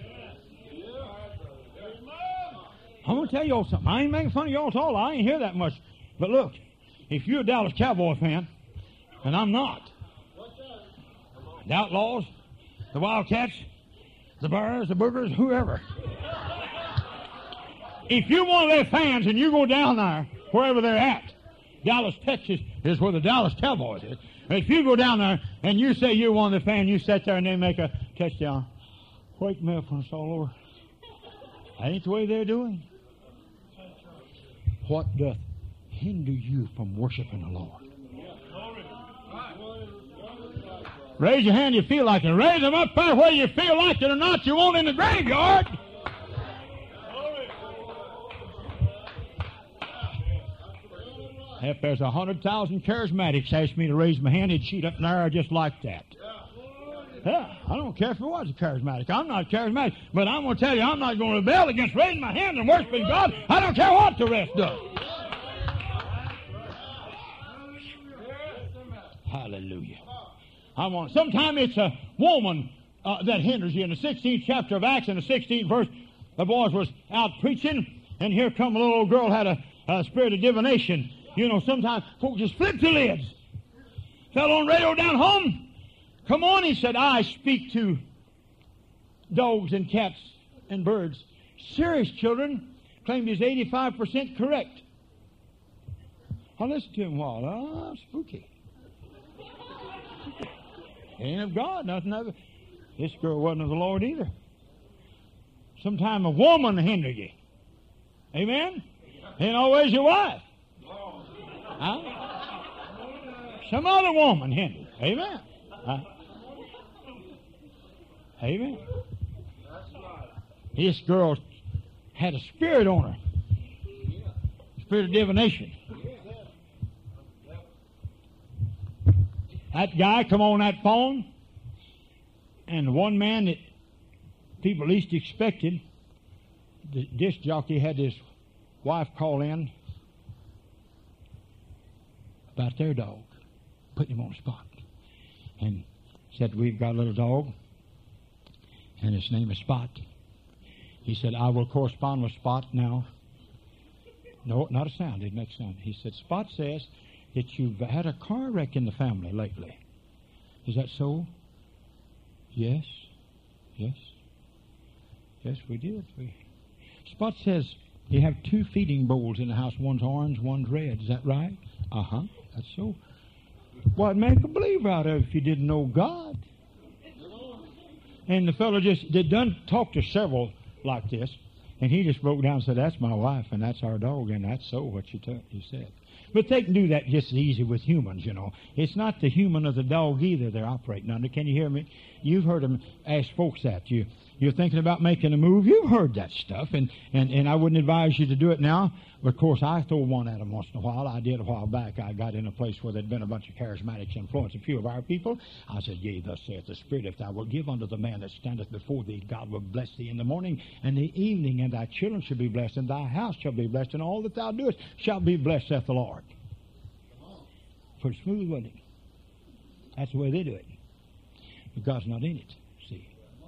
S1: I'm going to tell you all something. I ain't making fun of y'all at all. I ain't hear that much. But look, if you're a Dallas Cowboy fan, and I'm not, the Outlaws, the Wildcats, the Bears, the Boogers, whoever. If you're one of their fans and you go down there, wherever they're at, Dallas, Texas is where the Dallas Cowboys is. If you go down there and you say you're one of the fans, you sit there and they make a touchdown, wake me up when it's all over. That ain't the way they're doing. What doth hinder you from worshiping the Lord? Raise your hand, you feel like it. Raise them up there whether you feel like it or not. You won't in the graveyard. If there's 100,000 charismatics asked me to raise my hand, it'd shoot up in the air just like that. Yeah, I don't care if it was a charismatic. I'm not charismatic. But I'm going to tell you, I'm not going to rebel against raising my hand and worshiping God. I don't care what the rest does. Hallelujah. Sometimes it's a woman that hinders you. In the 16th chapter of Acts, in the 16th verse, the boys was out preaching, and here come a little old girl had a spirit of divination. You know, sometimes folks just flip the lids. Fell on radio down home. Come on, he said, I speak to dogs and cats and birds. Serious children claimed he's 85% correct. I listened to him a while. Spooky. Ain't of God, nothing of it. This girl wasn't of the Lord either. Sometime a woman hinder you. Amen? Ain't always your wife. Huh? Some other woman hindered. Amen? Huh? Amen. This girl had a spirit on her. Spirit of divination. That guy come on that phone, and the one man that people least expected, the disc jockey had his wife call in about their dog, putting him on the spot, and said, we've got a little dog, and his name is Spot. He said, I will correspond with Spot now. No, not a sound. Didn't make a sound. He said, Spot says that you've had a car wreck in the family lately. Is that so? Yes. Yes. Yes, we did. Spot says you have 2 feeding bowls in the house. One's orange, one's red. Is that right? Uh-huh. That's so. What'd make a believer out of it if you didn't know God? And the fellow did done talk to several like this, and he just broke down and said, that's my wife, and that's our dog, and that's so what you said. But they can do that just as easy with humans, you know. It's not the human or the dog either they're operating under. Can you hear me? You've heard them ask folks that. You're thinking about making a move. You've heard that stuff, and I wouldn't advise you to do it now. But, of course, I throw one at them once in a while. I did a while back. I got in a place where there'd been a bunch of charismatics influence a few of our people. I said, yea, thus saith the Spirit, if thou wilt give unto the man that standeth before thee, God will bless thee in the morning and the evening, and thy children shall be blessed, and thy house shall be blessed, and all that thou doest shall be blessed, saith the Lord. Pretty smooth, wasn't it? That's the way they do it. But God's not in it, see.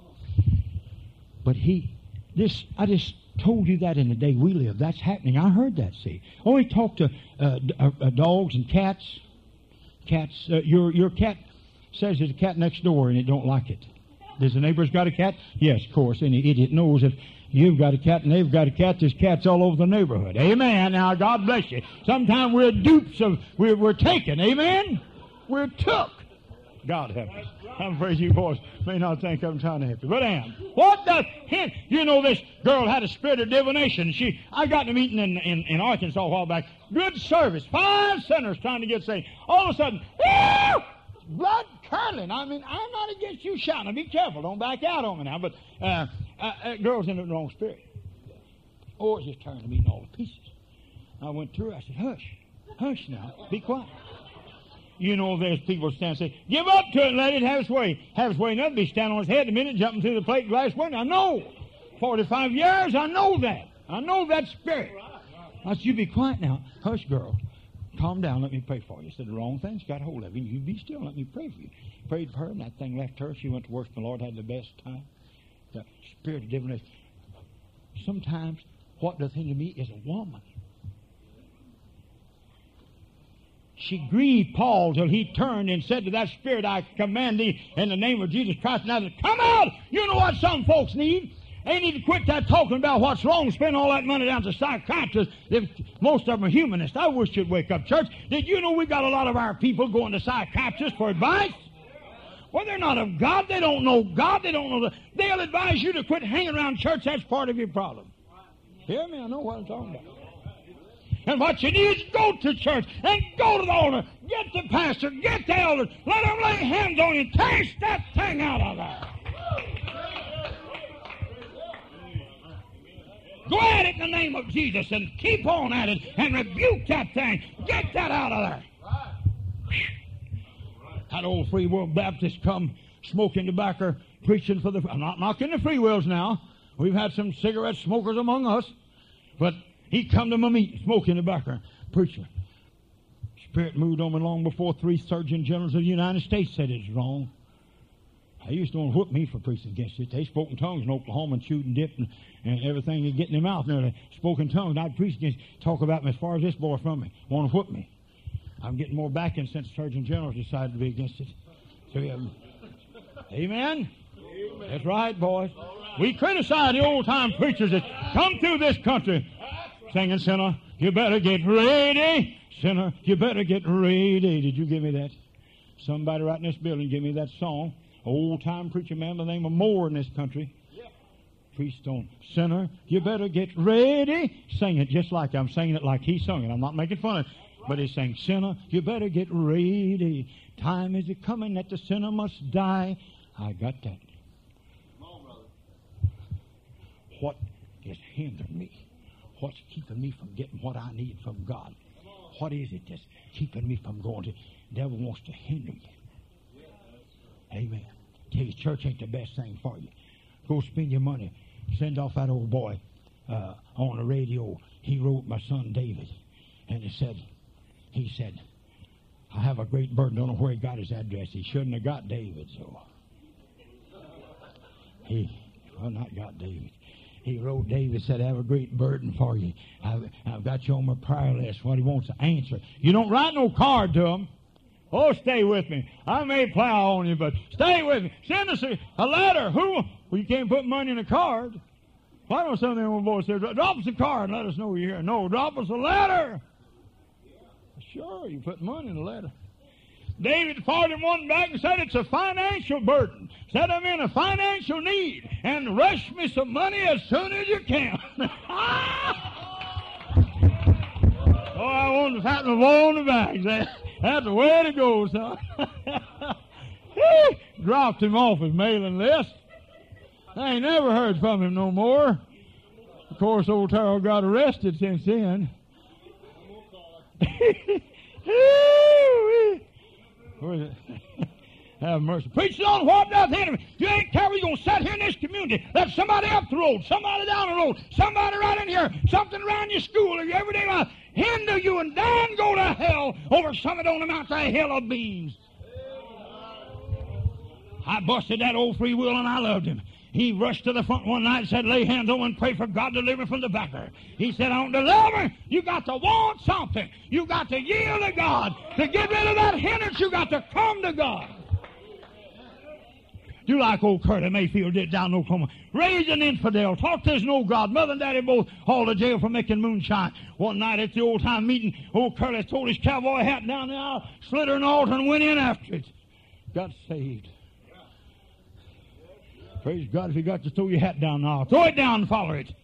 S1: But I just told you that in the day we live. That's happening. I heard that, see. Oh, he talked to dogs and cats. Cats. Your cat says there's a cat next door and it don't like it. Does the neighbor's got a cat? Yes, of course. Any idiot knows if you've got a cat and they've got a cat, there's cats all over the neighborhood. Amen. Now, God bless you. Sometimes we're dupes of, we're taken. Amen. We're took. God help us. I'm afraid you boys may not think I'm trying to help you, but I am. What does hint? You know, this girl had a spirit of divination. I got in a meeting in Arkansas a while back. Good service. 5 sinners trying to get saved. All of a sudden, whoo! Blood curdling. I mean, I'm not against you shouting. Now, be careful. Don't back out on me now. But girl's in the wrong spirit. Oh, it's just tearing the meeting all to pieces. I went through. I said, hush. Hush now. Be quiet. You know, there's people stand and say, give up to it and let it have its way. Have its way. Nothing be standing on his head in a minute, jumping through the plate glass window. I know. 45 years, I know that. I know that spirit. I said, you be quiet now. Hush, girl. Calm down. Let me pray for you. I said, the wrong thing's got hold of you. You be still. Let me pray for you. Prayed for her, and that thing left her. She went to worship the Lord, had the best time. The spirit of divination. Sometimes what does hinder me is a woman. She grieved Paul till he turned and said to that spirit, I command thee in the name of Jesus Christ of Nazareth, come out! You know what some folks need? They need to quit that talking about what's wrong, spend all that money down to psychiatrists. Most of them are humanists. I wish you'd wake up, church. Did you know we got a lot of our people going to psychiatrists for advice? Well, they're not of God. They don't know God. They don't know they'll advise you to quit hanging around church. That's part of your problem. Hear me? I know what I'm talking about. And what you need is go to church and go to the altar. Get the pastor, get the elders. Let them lay hands on you and cast that thing out of there. Go at it in the name of Jesus and keep on at it and rebuke that thing. Get that out of there. That old Free Will Baptist come smoking tobacco, preaching for the... I'm not knocking the free wills now. We've had some cigarette smokers among us. But he come to my meeting smoking tobacco, preaching. Spirit moved on me long before 3 surgeon generals of the United States said it's wrong. They used to want to whip me for preaching against it. They spoke in tongues in Oklahoma and chewed and dipped and everything they get in their mouth. They spoke in tongues. I'd preach against, talk about me as far as this boy from me. Want to whip me. I'm getting more backing since surgeon generals decided to be against it. So, amen? That's right, boys. We criticize the old-time preachers that come through this country singing, sinner, you better get ready. Sinner, you better get ready. Did you give me that? Somebody right in this building give me that song. Old-time preacher man by the name of Moore in this country. Preached on, sinner, you better get ready. Sing it just like I'm singing it like he sung it. I'm not making fun of it. But he sang, sinner, you better get ready. Time is it coming that the sinner must die. I got that. What is hindering me? What's keeping me from getting what I need from God? What is it that's keeping me from going to... The devil wants to hinder you. Amen. Tell you, church ain't the best thing for you. Go spend your money. Send off that old boy on the radio. He wrote my son David. And he said, I have a great burden. Don't know where he got his address. He shouldn't have got David, so. Not got David. He wrote David, said, I have a great burden for you. I've got you on my prayer list. What he wants to answer. You don't write no card to him. Oh, stay with me. I may plow on you, but stay with me. Send us a letter. Who? Well, you can't put money in a card. Why don't some of them old boys say, drop us a card and let us know you're here? No, drop us a letter. Sure, you put money in a letter. David fought him one back and said it's a financial burden. Said I'm in a financial need and rush me some money as soon as you can. Oh, I want to pat the ball on the back. That's the way to go, son. Dropped him off his mailing list. I ain't never heard from him no more. Of course, old Terrell got arrested since then. Have mercy. Preach on what doth hinder me. You ain't careful, you're going to sit here in this community. Let somebody up the road, somebody down the road, somebody right in here, something around your school or your everyday life hinder you and then go to hell over something on the mount of hell of beans. I busted that old free will and I loved him. He rushed to the front one night and said, lay hands on and pray for God to deliver from the backer. He said, I don't deliver. You got to want something. You got to yield to God. To get rid of that hindrance, you got to come to God. Do like old Curtis Mayfield did down in Oklahoma. Raised an infidel. Taught there's no God. Mother and daddy both hauled to jail for making moonshine. One night at the old-time meeting, old Curtis told his cowboy hat down the aisle, slid her an altar and went in after it. Got saved. Praise God, if you got to throw your hat down now, throw it down and follow it.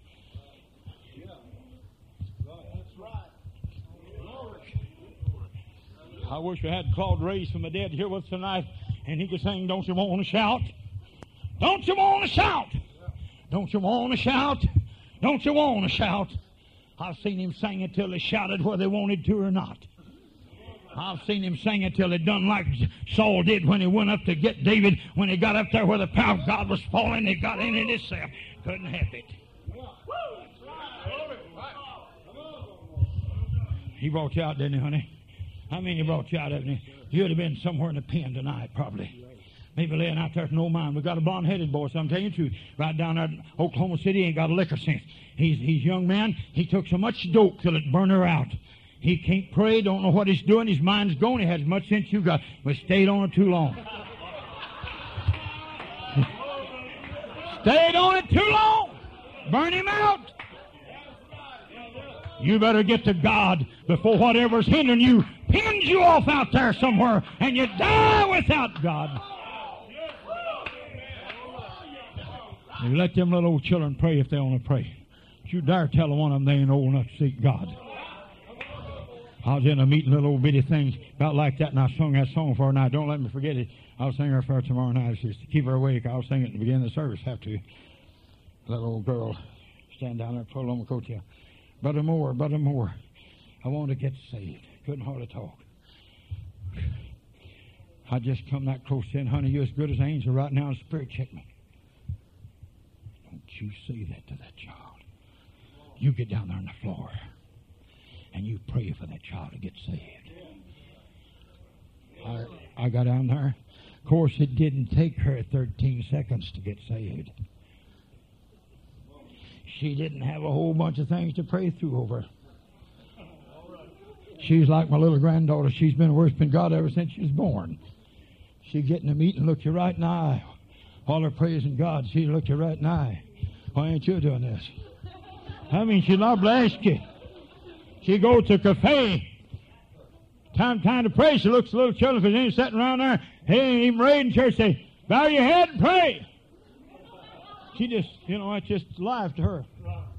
S1: I wish we had Claude raised from the dead here with us tonight, and he could sing, don't you want to shout? Don't you want to shout? Don't you want to shout? Don't you want to shout? I've seen him sing until they shouted whether they wanted to or not. I've seen him sing until they done like Saul did when he went up to get David. When he got up there where the power of God was falling, he got in it himself. Couldn't help it. He brought you out, didn't he, honey? How many he brought you out, didn't he? You'd have been somewhere in the pen tonight, probably. Maybe laying out there with no mind. We got a blonde-headed boy, so I'm telling you the truth. Right down there in Oklahoma City, ain't got a liquor sense. He's a young man. He took so much dope till it burned her out. He can't pray, don't know what he's doing. His mind's going. He has as much sense you got, but stayed on it too long. Stayed on it too long. Burn him out. You better get to God before whatever's hindering you pins you off out there somewhere and you die without God. You let them little old children pray if they want to pray. Don't you dare tell one of them they ain't old enough to seek God. I was in a meeting, little old bitty things about like that, and I sung that song for her night. Don't let me forget it. I'll sing her for her tomorrow night. Just to keep her awake. I'll sing it at the beginning of the service. Have to. That old girl, Stand down there, pull on my coattail. Brother Moore, I want to get saved. Couldn't hardly talk. I just come that close in, honey, you're as good as an angel right now, and spirit check me. Don't you say that to that child. You get down there on the floor and you pray for that child to get saved. I got down there. Of course, it didn't take her 13 seconds to get saved. She didn't have a whole bunch of things to pray through over. She's like my little granddaughter. She's been worshiping God ever since she was born. She'd get in the meeting and look you right in the eye. While they're praising God, she'd look you right in the eye. Why ain't you doing this? I mean, she'd not blast you. She'd go to a cafe. Time to pray. She looks at little children if ain't sitting around there. They ain't even raised in church. Say, bow your head and pray. She just, that's just life to her.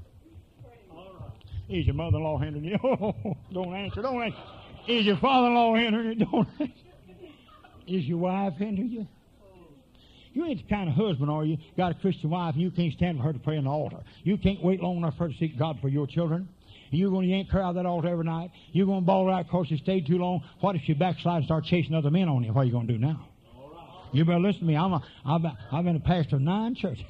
S1: Is your mother-in-law hindering you? Oh, don't answer. Is your father-in-law hindering you? Don't answer. Is your wife hindering you? You ain't the kind of husband, are you? Got a Christian wife, and you can't stand for her to pray on the altar. You can't wait long enough for her to seek God for your children. You're going to yank her out of that altar every night. You're going to bawl her out because she stayed too long. What if she backslide and start chasing other men on you? What are you going to do now? You better listen to me. I've been a pastor of 9 churches.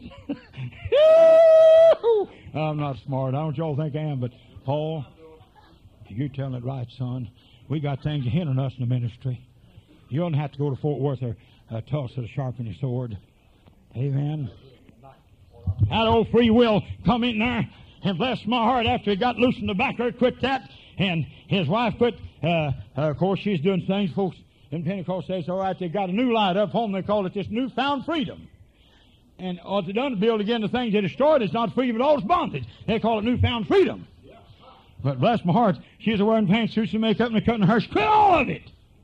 S1: I'm not smart. I don't y'all think I am, but Paul, you're telling it right, son. We got things hindering us in the ministry. You don't have to go to Fort Worth or Tulsa to sharpen your sword. Amen. That old free will come in there and bless my heart after he got loose in the back there, quit that, and his wife quit. Of course, she's doing things, folks, in Pentecost says, all right, they got a new light up home. They call it this newfound freedom. And what they done to build again the things they destroyed, it's not freedom at all, it's bondage. They call it newfound freedom. But bless my heart, she's wearing pantsuits and makeup and cutting her hair. She quit all of it.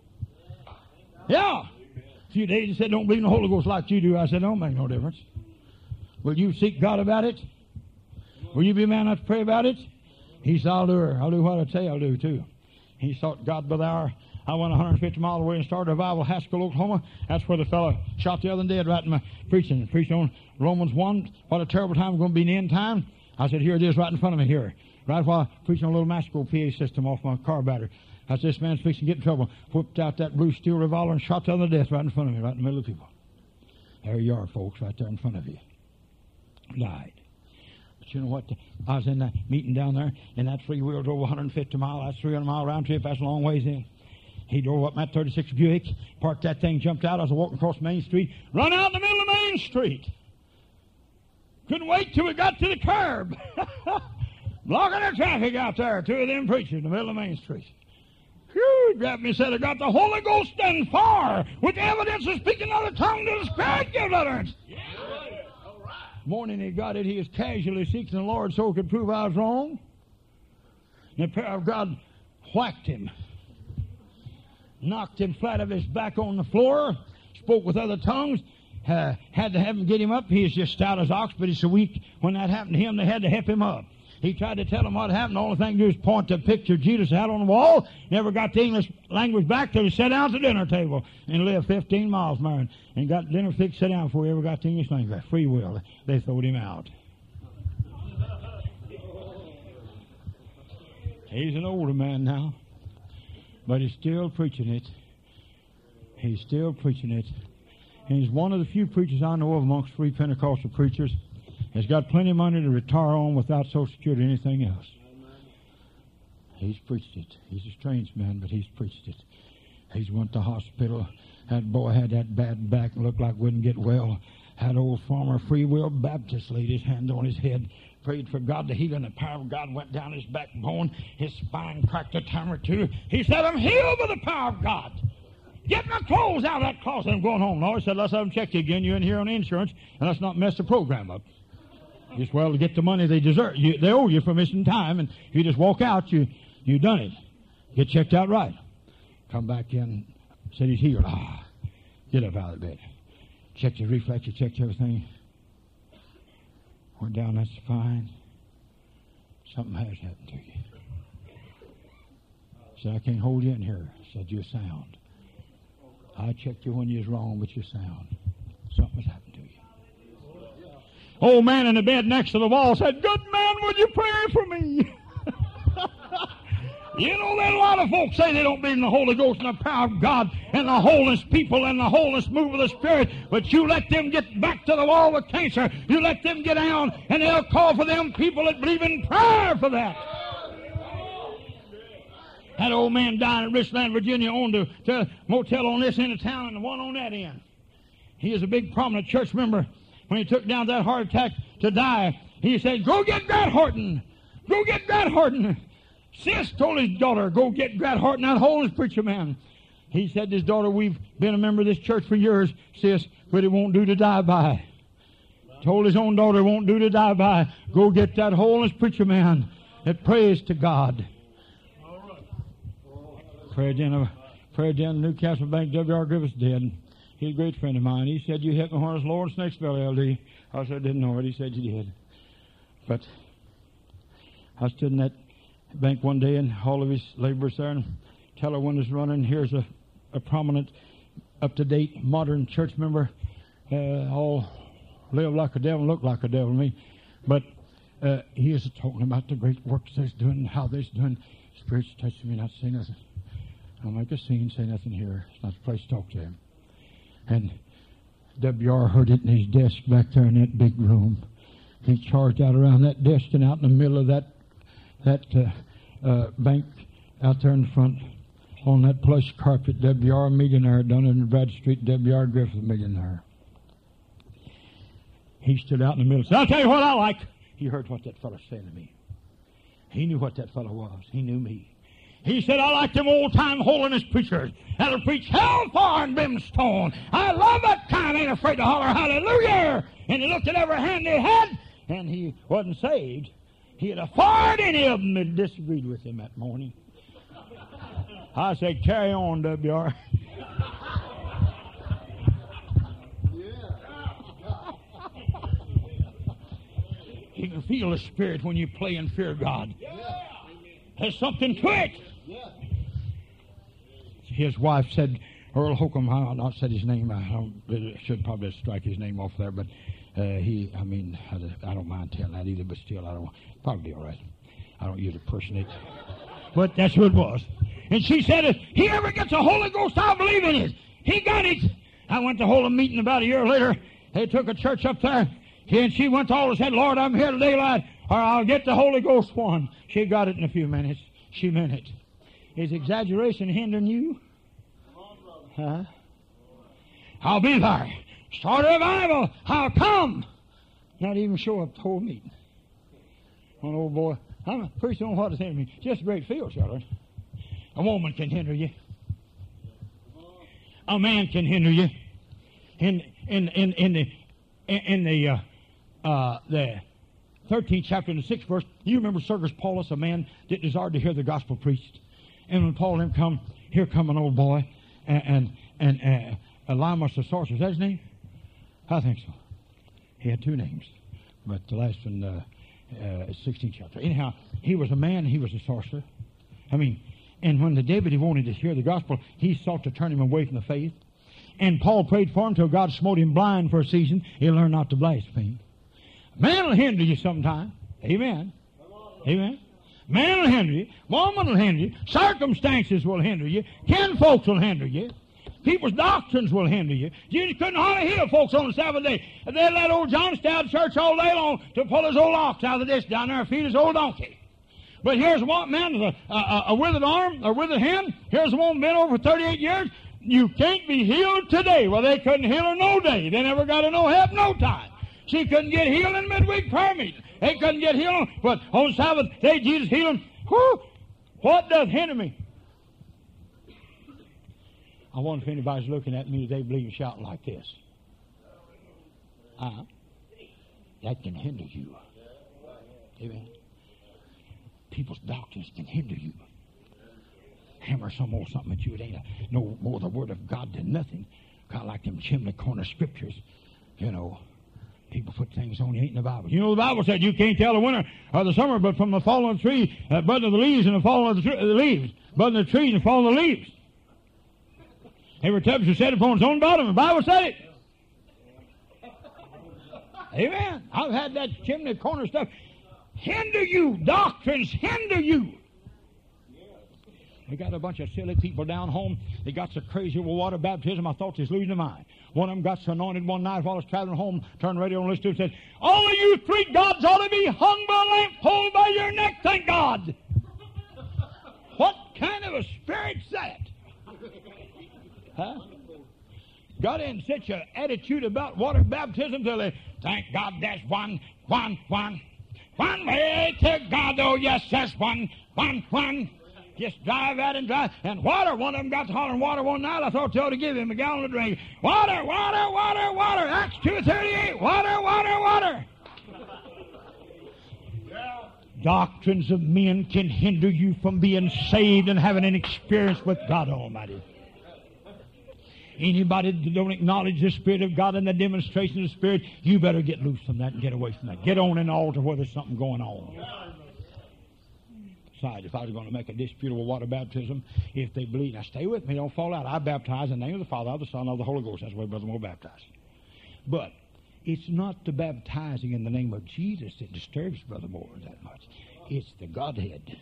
S1: Yeah. A few days he said, don't believe in the Holy Ghost like you do. I said, don't make no difference. Will you seek God about it? Will you be a man enough to pray about it? He said, I'll do her. I'll do what I tell you I'll do too. He sought God by the hour. I went 150 miles away and started a revival in Haskell, Oklahoma. That's where the fellow shot the other dead right in my preaching. Preaching on Romans 1. What a terrible time we're going to be in the end time. I said, here it is right in front of me here. Right while preaching on a little Masco PA system off my car battery. I said, this man's fixing to get in trouble. Whipped out that blue steel revolver and shot the other death right in front of me, right in the middle of the people. There you are, folks, right there in front of you. Died. But you know what? I was in that meeting down there, and that free wheel drove 150 miles. That's 300-mile round trip. That's a long ways in. He drove up that 36 Buick, parked that thing, jumped out. I was walking across Main Street, run out in the middle of Main Street. Couldn't wait till we got to the curb. Blocking the traffic out there. 2 of them preachers in the middle of Main Street. Whew, he grabbed me and said, I got the Holy Ghost and fire with the evidence of speaking out of tongue to the Spirit give utterance. Yeah. All right. Morning he got it. He was casually seeking the Lord so he could prove I was wrong. And the power of God whacked him. Knocked him flat of his back on the floor. Spoke with other tongues. Had to have him get him up. He was just stout as ox, but he's so weak. When that happened to him, they had to help him up. He tried to tell him what happened. The only thing to do is point to a picture Jesus had on the wall. Never got the English language back till he sat down at the dinner table and lived 15 miles, man, and got dinner fixed, sat down before he ever got the English language back. Free will. They throwed him out. He's an older man now, but he's still preaching it. He's still preaching it. And he's one of the few preachers I know of amongst free Pentecostal preachers has got plenty of money to retire on without Social Security or anything else. He's preached it. He's a strange man, but he's preached it. He's went to hospital. That boy had that bad back and looked like wouldn't get well. Had old farmer Free Will Baptist laid his hand on his head, prayed for God to heal, and the power of God went down his backbone. His spine cracked a time or two. He said, I'm healed by the power of God. Get my clothes out of that closet. I'm going home. No, he said, let's have them check you again. You're in here on insurance, and let's not mess the program up. Just well to get the money they deserve. They owe you for missing time, and if you just walk out, you done it. Get checked out right. Come back in, said he's healed. Get up out of the bed. Checked your reflex, checked everything. Went down that spine. Something has happened to you. Said, I can't hold you in here. Said, you're sound. I checked you when you was wrong, but you're sound. Something has happened to you. Old man in the bed next to the wall said, "Good man, would you pray for me?" You know, there's a lot of folks say they don't believe in the Holy Ghost and the power of God and the holiness people and the holiness move of the Spirit, but you let them get back to the wall with cancer. You let them get down, and they'll call for them people that believe in prayer for that. That old man died in Richland, Virginia, owned a motel on this end of town and the one on that end. He is a big prominent church member. When he took down that heart attack to die, he said, "Go get Grant Horton. Go get Grant Horton." Sis told his daughter, "Go get Grant Horton, that holiness preacher man." He said to his daughter, "We've been a member of this church for years, sis, but it won't do to die by." Told his own daughter, "It won't do to die by. Go get that holiness preacher man that prays to God." Prayer den, Newcastle Bank, W.R. Griffith's dead. He's a great friend of mine. He said, "You hit me when I was Lawrence Snakes Belly, LD." I said, "I didn't know it." He said, "You did." But I stood in that bank one day and all of his laborers there, and teller windows running. Here's a prominent, up-to-date, modern church member, all live like a devil, look like a devil to me. But he is talking about the great works they're doing and how they're doing. Spirit's touching me not to say nothing. I'll make a scene, say nothing here. It's not the place to talk to him. And W.R. heard it in his desk back there in that big room. He charged out around that desk and out in the middle of that bank out there in front on that plush carpet. W.R. millionaire down in Brad Street. W.R. Griffith millionaire. He stood out in the middle and said, "I'll tell you what I like." He heard what that fellow said to me. He knew what that fellow was. He knew me. He said, "I like them old-time holiness preachers that'll preach hellfire and brimstone. I love that kind. Ain't afraid to holler hallelujah." And he looked at every hand they had, and he wasn't saved. He'd have fired any of them that disagreed with him that morning. I said, "Carry on, W.R." You can feel the Spirit when you play and fear God. There's something to it. His wife said, Earl Holcomb, I'll not say his name. I should probably strike his name off there, but I don't mind telling that either, but still, I don't. Probably be all right. I don't use impersonate. But that's who it was. And she said, "If he ever gets a Holy Ghost, I'll believe in it." He got it. I went to hold a meeting about a year later. They took a church up there, and she went to all and said, "Lord, I'm here today, lad, or I'll get the Holy Ghost one." She got it in a few minutes. She meant it. Is exaggeration hindering you? Huh? I'll be there. Start a revival. I'll come. Not even show up to the whole meeting. One old boy, I'm pretty sure what is hindering me. Just a great field, children. A woman can hinder you. A man can hinder you. In the 13th chapter, in the 6th verse, you remember Sergius Paulus, a man that desired to hear the gospel preached. And when Paul and him come, here come an old boy, and Elymas the sorcerer. Is that his name? I think so. He had two names, but the last one, 16th chapter. Anyhow, he was a man, he was a sorcerer. And when David, he wanted to hear the gospel, he sought to turn him away from the faith. And Paul prayed for him till God smote him blind for a season. He learned not to blaspheme. Man will hinder you sometime. Amen. Amen. Man will hinder you. Woman will hinder you. Circumstances will hinder you. Kinfolks will hinder you. People's doctrines will hinder you. Jesus couldn't hardly heal folks on the Sabbath day. They let old John stay out of church all day long to pull his old ox out of the ditch down there and feed his old donkey. But here's one man with a withered arm, a withered hand. Here's a woman been over for 38 years. You can't be healed today. Well, they couldn't heal her no day. They never got her no help no time. She couldn't get healed in midweek prayer meeting. They couldn't get healed. But on Sabbath day, Jesus healed them. Whew, what does hinder me? I wonder if anybody's looking at me today, believing, shouting like this. That can hinder you. Amen. People's doctrines can hinder you. Hammer some more something at you. It ain't no more the Word of God than nothing. Kind of like them chimney corner scriptures. You know, people put things on you ain't in the Bible. You know, the Bible said you can't tell the winter or the summer, but from the falling of the tree, budding of the leaves and the falling of the leaves, budding of the trees and falling of the leaves. Every temperature set upon its own bottom. The Bible said it. Amen. I've had that chimney corner stuff hinder you. Doctrines hinder you. We got a bunch of silly people down home. They got so crazy with water baptism, I thought they was losing their mind. One of them got so anointed one night while I was traveling home, turned the radio on, listened to it, and said, all of you three gods ought to be hung by a lamp pole by your neck, thank God. What kind of a spirit's that? Huh? Got in such an attitude about water baptism till they, thank God there's one way to God, oh yes, there's one. Just drive out and drive. And water, one of them got to hollering water one night. I thought they ought to give him a gallon of drink. Water. Acts 2:38. Water. Doctrines of men can hinder you from being saved and having an experience with God Almighty. Anybody that don't acknowledge the Spirit of God and the demonstration of the Spirit, you better get loose from that and get away from that. Get on an altar where there's something going on. Besides, if I was going to make a disputable water baptism, if they believe, now stay with me, don't fall out. I baptize in the name of the Father, of the Son, of the Holy Ghost. That's the way Brother Moore baptized. But it's not the baptizing in the name of Jesus that disturbs Brother Moore that much. It's the Godhead.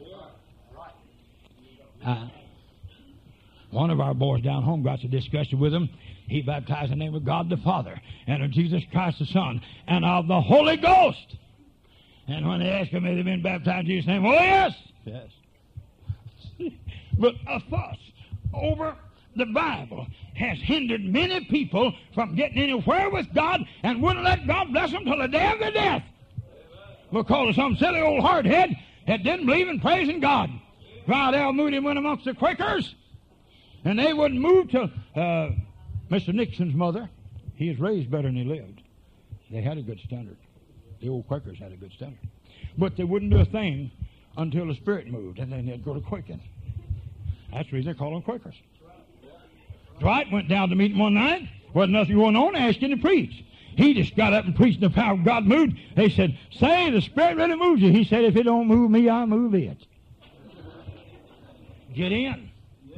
S1: One of our boys down home got to discussion with him. He baptized in the name of God the Father, and of Jesus Christ the Son, and of the Holy Ghost. And when they asked him if they'd been baptized in Jesus' name, oh, yes. But a fuss over the Bible has hindered many people from getting anywhere with God and wouldn't let God bless them till the day of their death. Because of some silly old hardhead that didn't believe in praising God. Brother L. Moody went amongst the Quakers, and they wouldn't move to Mr. Nixon's mother. He was raised better than he lived. They had a good standard. The old Quakers had a good standard. But they wouldn't do a thing until the Spirit moved, and then they'd go to Quaking. That's the reason they call them Quakers. Dwight went down to meeting one night. Wasn't nothing going on, asked him to preach. He just got up and preached, and the power of God moved. They said, say, the Spirit really moves you. He said, if it don't move me, I'll move it. Get in.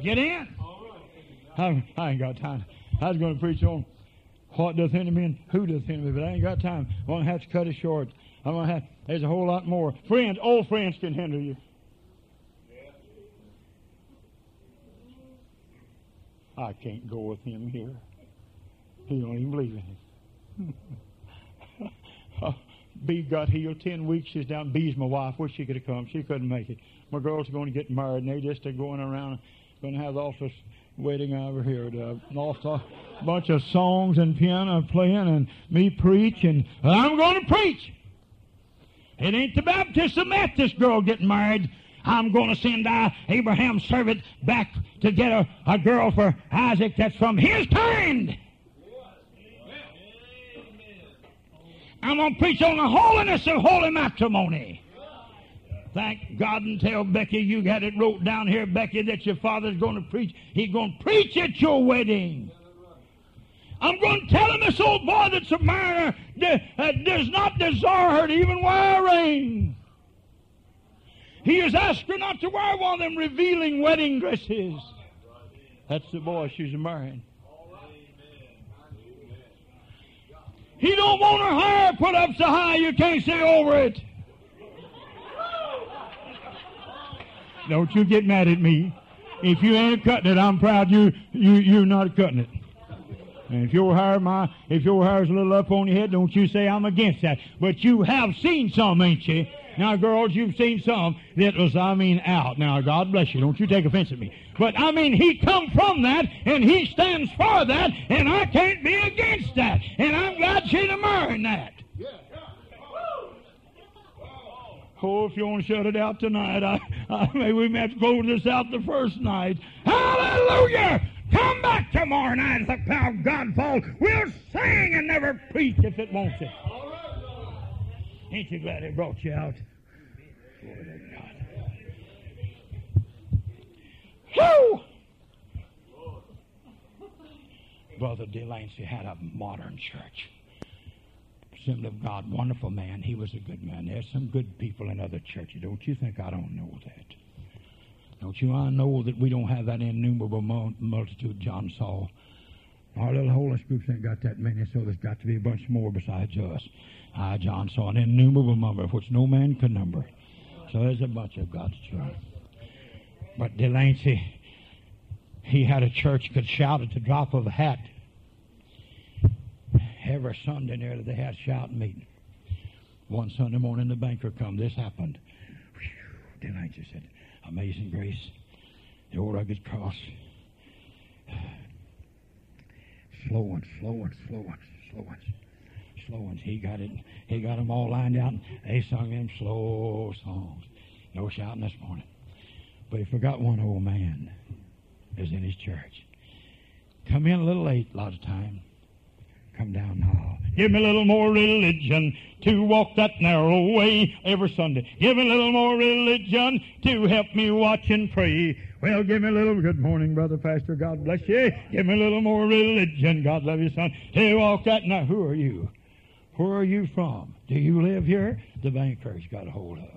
S1: I ain't got time. I was going to preach on what doth hinder me and who doth hinder me, but I ain't got time. I'm going to have to cut it short. There's a whole lot more. Friends, old friends can hinder you. I can't go with him here. He don't even believe in it. B got healed 10 weeks. She's down. B's my wife. Wish she could have come. She couldn't make it. My girls are going to get married, and they just are going around, going to have also wedding over here. Also a bunch of songs and piano playing, and me preach, and I'm going to preach. It ain't the Baptist or Methodist girl getting married. I'm going to send Abraham's servant back to get a girl for Isaac that's from his kind. I'm going to preach on the holiness of holy matrimony. Thank God and tell Becky you got it wrote down here, Becky, that your father's going to preach. He's going to preach at your wedding. I'm going to tell him this old boy that's a mariner does not desire her to even wear a ring. He has asked her not to wear one of them revealing wedding dresses. That's the boy she's marrying. He don't want her hair put up so high you can't see over it. Don't you get mad at me. If you ain't cutting it, I'm proud you're not cutting it. And if your hair's a little up on your head, don't you say I'm against that. But you have seen some, ain't you? Now, girls, you've seen some that was, out. Now, God bless you. Don't you take offense at me. But, he come from that, and he stands for that, and I can't be against that. And I'm glad she's marrying that. Oh, if you want to shut it out tonight, maybe we may have to close this out the first night. Hallelujah! Come back tomorrow night if the power of God falls. We'll sing and never preach if it wants it. Ain't you glad it brought you out? Glory to God. Whew! Brother Delancey had a modern church. Assembly of God, wonderful man. He was a good man. There's some good people in other churches. Don't you think I don't know that? Don't you? I know that we don't have that innumerable multitude John saw. Our little holiness groups ain't got that many, so there's got to be a bunch more besides us. I, John, saw an innumerable number, which no man could number. So there's a bunch of God's children. But Delancey, he had a church could shout at the drop of a hat. Every Sunday near they had shouting meeting. One Sunday morning the banker come. This happened. Whew, Delancey said, Amazing Grace, the old rugged cross. Slow ones, slow ones, slow ones, slow ones, slow ones. He got it. He got them all lined out. And they sung them slow songs. No shouting this morning. But he forgot one old man is in his church. Come in a little late a lot of time. Come down now. Give me a little more religion to walk that narrow way every Sunday. Give me a little more religion to help me watch and pray. Well, give me a little, good morning, Brother Pastor, God bless you. Give me a little more religion, God love you, son, to walk that now. Who are you? Where are you from? Do you live here? The banker's got a hold of.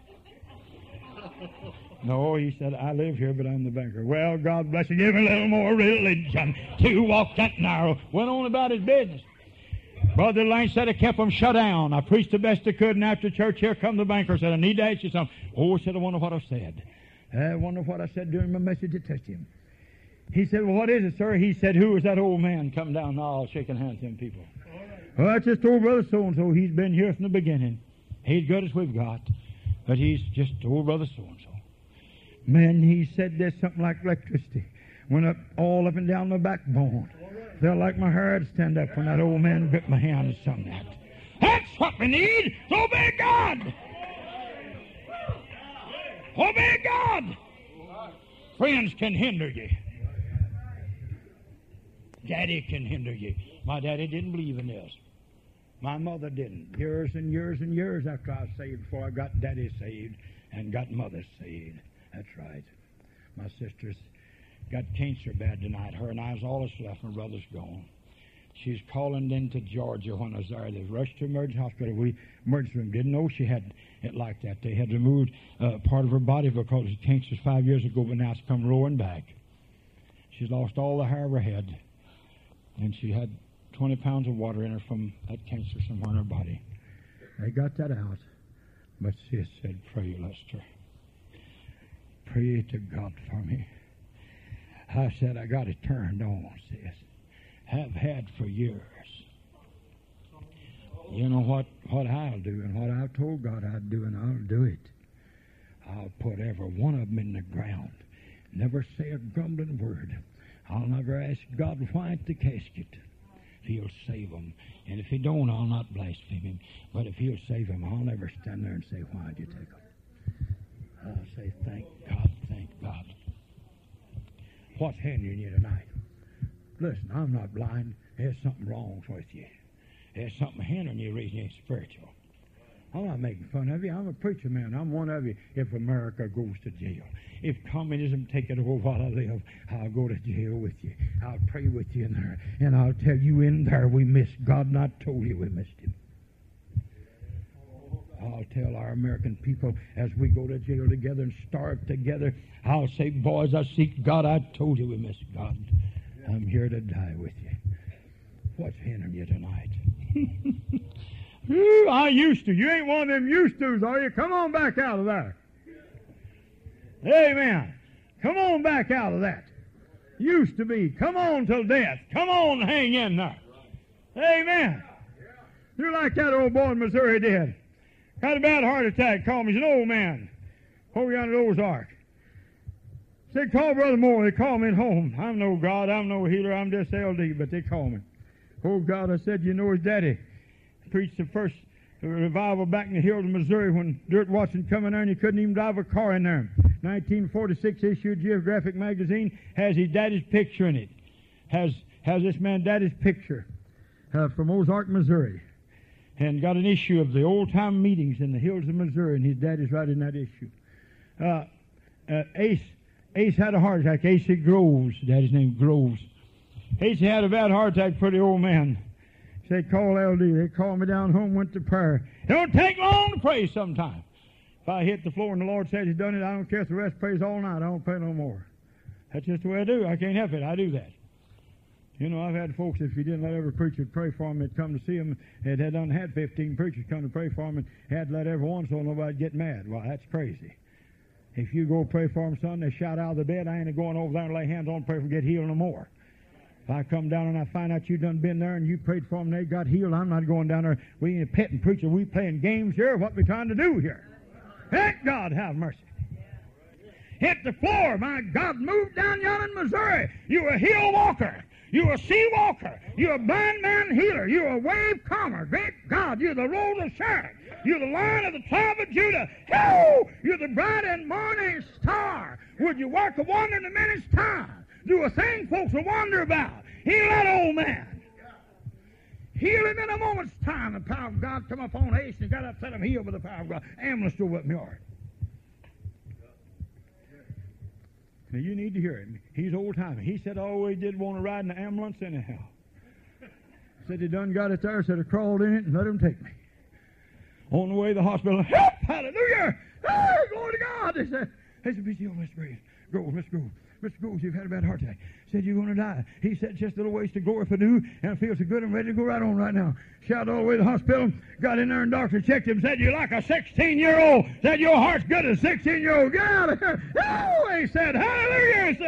S1: No, he said, I live here, but I'm the banker. Well, God bless you. Give me a little more religion to walk that narrow. Went on about his business. Brother Lane said I kept him shut down. I preached the best I could, and after church, here come the banker. Said, I need to ask you something. Oh, I said, I wonder what I said. I wonder what I said during my message to test him. He said, well, what is it, sir? He said, who is that old man come down the aisle shaking hands with them people? Well, that's just old brother so-and-so. He's been here from the beginning. He's good as we've got, but he's just old brother so-and-so. Man, he said there's something like electricity. Went up all up and down my backbone. Felt like my hair would stand up when that old man gripped my hand and sung that. That's what we need. So obey God. Obey God. Friends can hinder you. Daddy can hinder you. My daddy didn't believe in this. My mother didn't. Years and years and years after I was saved, before I got daddy saved and got mother saved. That's right. My sister's got cancer bad tonight. Her and I was all that's left. My brother's gone. She's calling into Georgia when I was there. They rushed to emergency hospital. We emergency room didn't know she had it like that. They had removed part of her body because the cancer was 5 years ago, but now it's come roaring back. She's lost all the hair of her head, and she had 20 pounds of water in her from that cancer somewhere in her body. They got that out, but she said, "Pray, Lester. Pray to God for me." I said, I got it turned on, sis. Have had for years. You know what I'll do and what I've told God I'd do, and I'll do it. I'll put every one of them in the ground. Never say a grumbling word. I'll never ask God why at the casket. If He'll save them. And if He don't, I'll not blaspheme Him. But if He'll save them, I'll never stand there and say, why'd you take them? I'll say, thank God, thank God. What's hindering you tonight? Listen, I'm not blind. There's something wrong with you. There's something hindering you, reason you ain't spiritual. I'm not making fun of you. I'm a preacher man. I'm one of you if America goes to jail. If communism take it over while I live, I'll go to jail with you. I'll pray with you in there. And I'll tell you in there we missed God, and I told you we missed Him. I'll tell our American people as we go to jail together and starve together, I'll say, boys, I seek God. I told you we missed God. I'm here to die with you. What's hindering you tonight? Ooh, I used to. You ain't one of them used to's, are you? Come on back out of there. Amen. Come on back out of that. Used to be. Come on till death. Come on, hang in there. Amen. You're like that old boy in Missouri did. Had a bad heart attack. Called me. He's an old man. Over yonder at Ozark. Said, call Brother Moore. They called me at home. I'm no God. I'm no healer. I'm just LD. But they called me. Oh, God, I said, you know his daddy preached the first revival back in the hills of Missouri when Dirt Watson come in there and he couldn't even drive a car in there. 1946 issue of Geographic magazine has his daddy's picture in it. Has this man daddy's picture from Ozark, Missouri. And got an issue of the old-time meetings in the hills of Missouri, and his daddy's right in that issue. Ace had a heart attack. A.C. Groves, daddy's name Groves. A.C. had a bad heart attack for the old man. They called LD. They called me down home, went to prayer. It don't take long to pray sometimes. If I hit the floor and the Lord says He's done it, I don't care if the rest prays all night. I don't pray no more. That's just the way I do. I can't help it. I do that. You know, I've had folks, if you didn't let every preacher pray for them, they'd come to see them, had 15 preachers come to pray for them, and had to let everyone so nobody'd get mad. Well, that's crazy. If you go pray for them, son, they shout out of the bed, I ain't going over there and lay hands on them, pray for them, get healed no more. If I come down and I find out you done been there and you prayed for them and they got healed, I'm not going down there. We ain't a petting preacher. We playing games here. What we trying to do here? Thank God have mercy. Hit the floor. My God, move down yonder in Missouri. You're a hill walker. You're a sea walker. You're a blind man healer. You're a wave calmer. Great God, you're the rose of Sharon. You're the Lion of the tribe of Judah. Ho! You're the bright and morning star. Would you work a wonder in a minute's time? Do a thing folks will wonder about. Heal that old man. Heal him in a moment's time. The power of God come upon Ace and got upset him healed by the power of God. Ambulance drove up in the yard. Now, you need to hear him. He's old-timey. He said, oh, he did want to ride in the ambulance anyhow. Said he done got it there, said I crawled in it and let him take me. On the way to the hospital, help, hallelujah, hey, glory to God. They said, be still, Mr. Green. Mr. Grove. Mr. Grove, you've had a bad heart attack. Said you're going to die. He said, just a little ways to go if I do, and I feel so good I'm ready to go right on right now. Shouted all the way to the hospital, got in there and doctor checked him, said, you're like a 16-year-old. Said, your heart's good as a 16-year-old. Get out of here. Oh, he said, hallelujah. He said,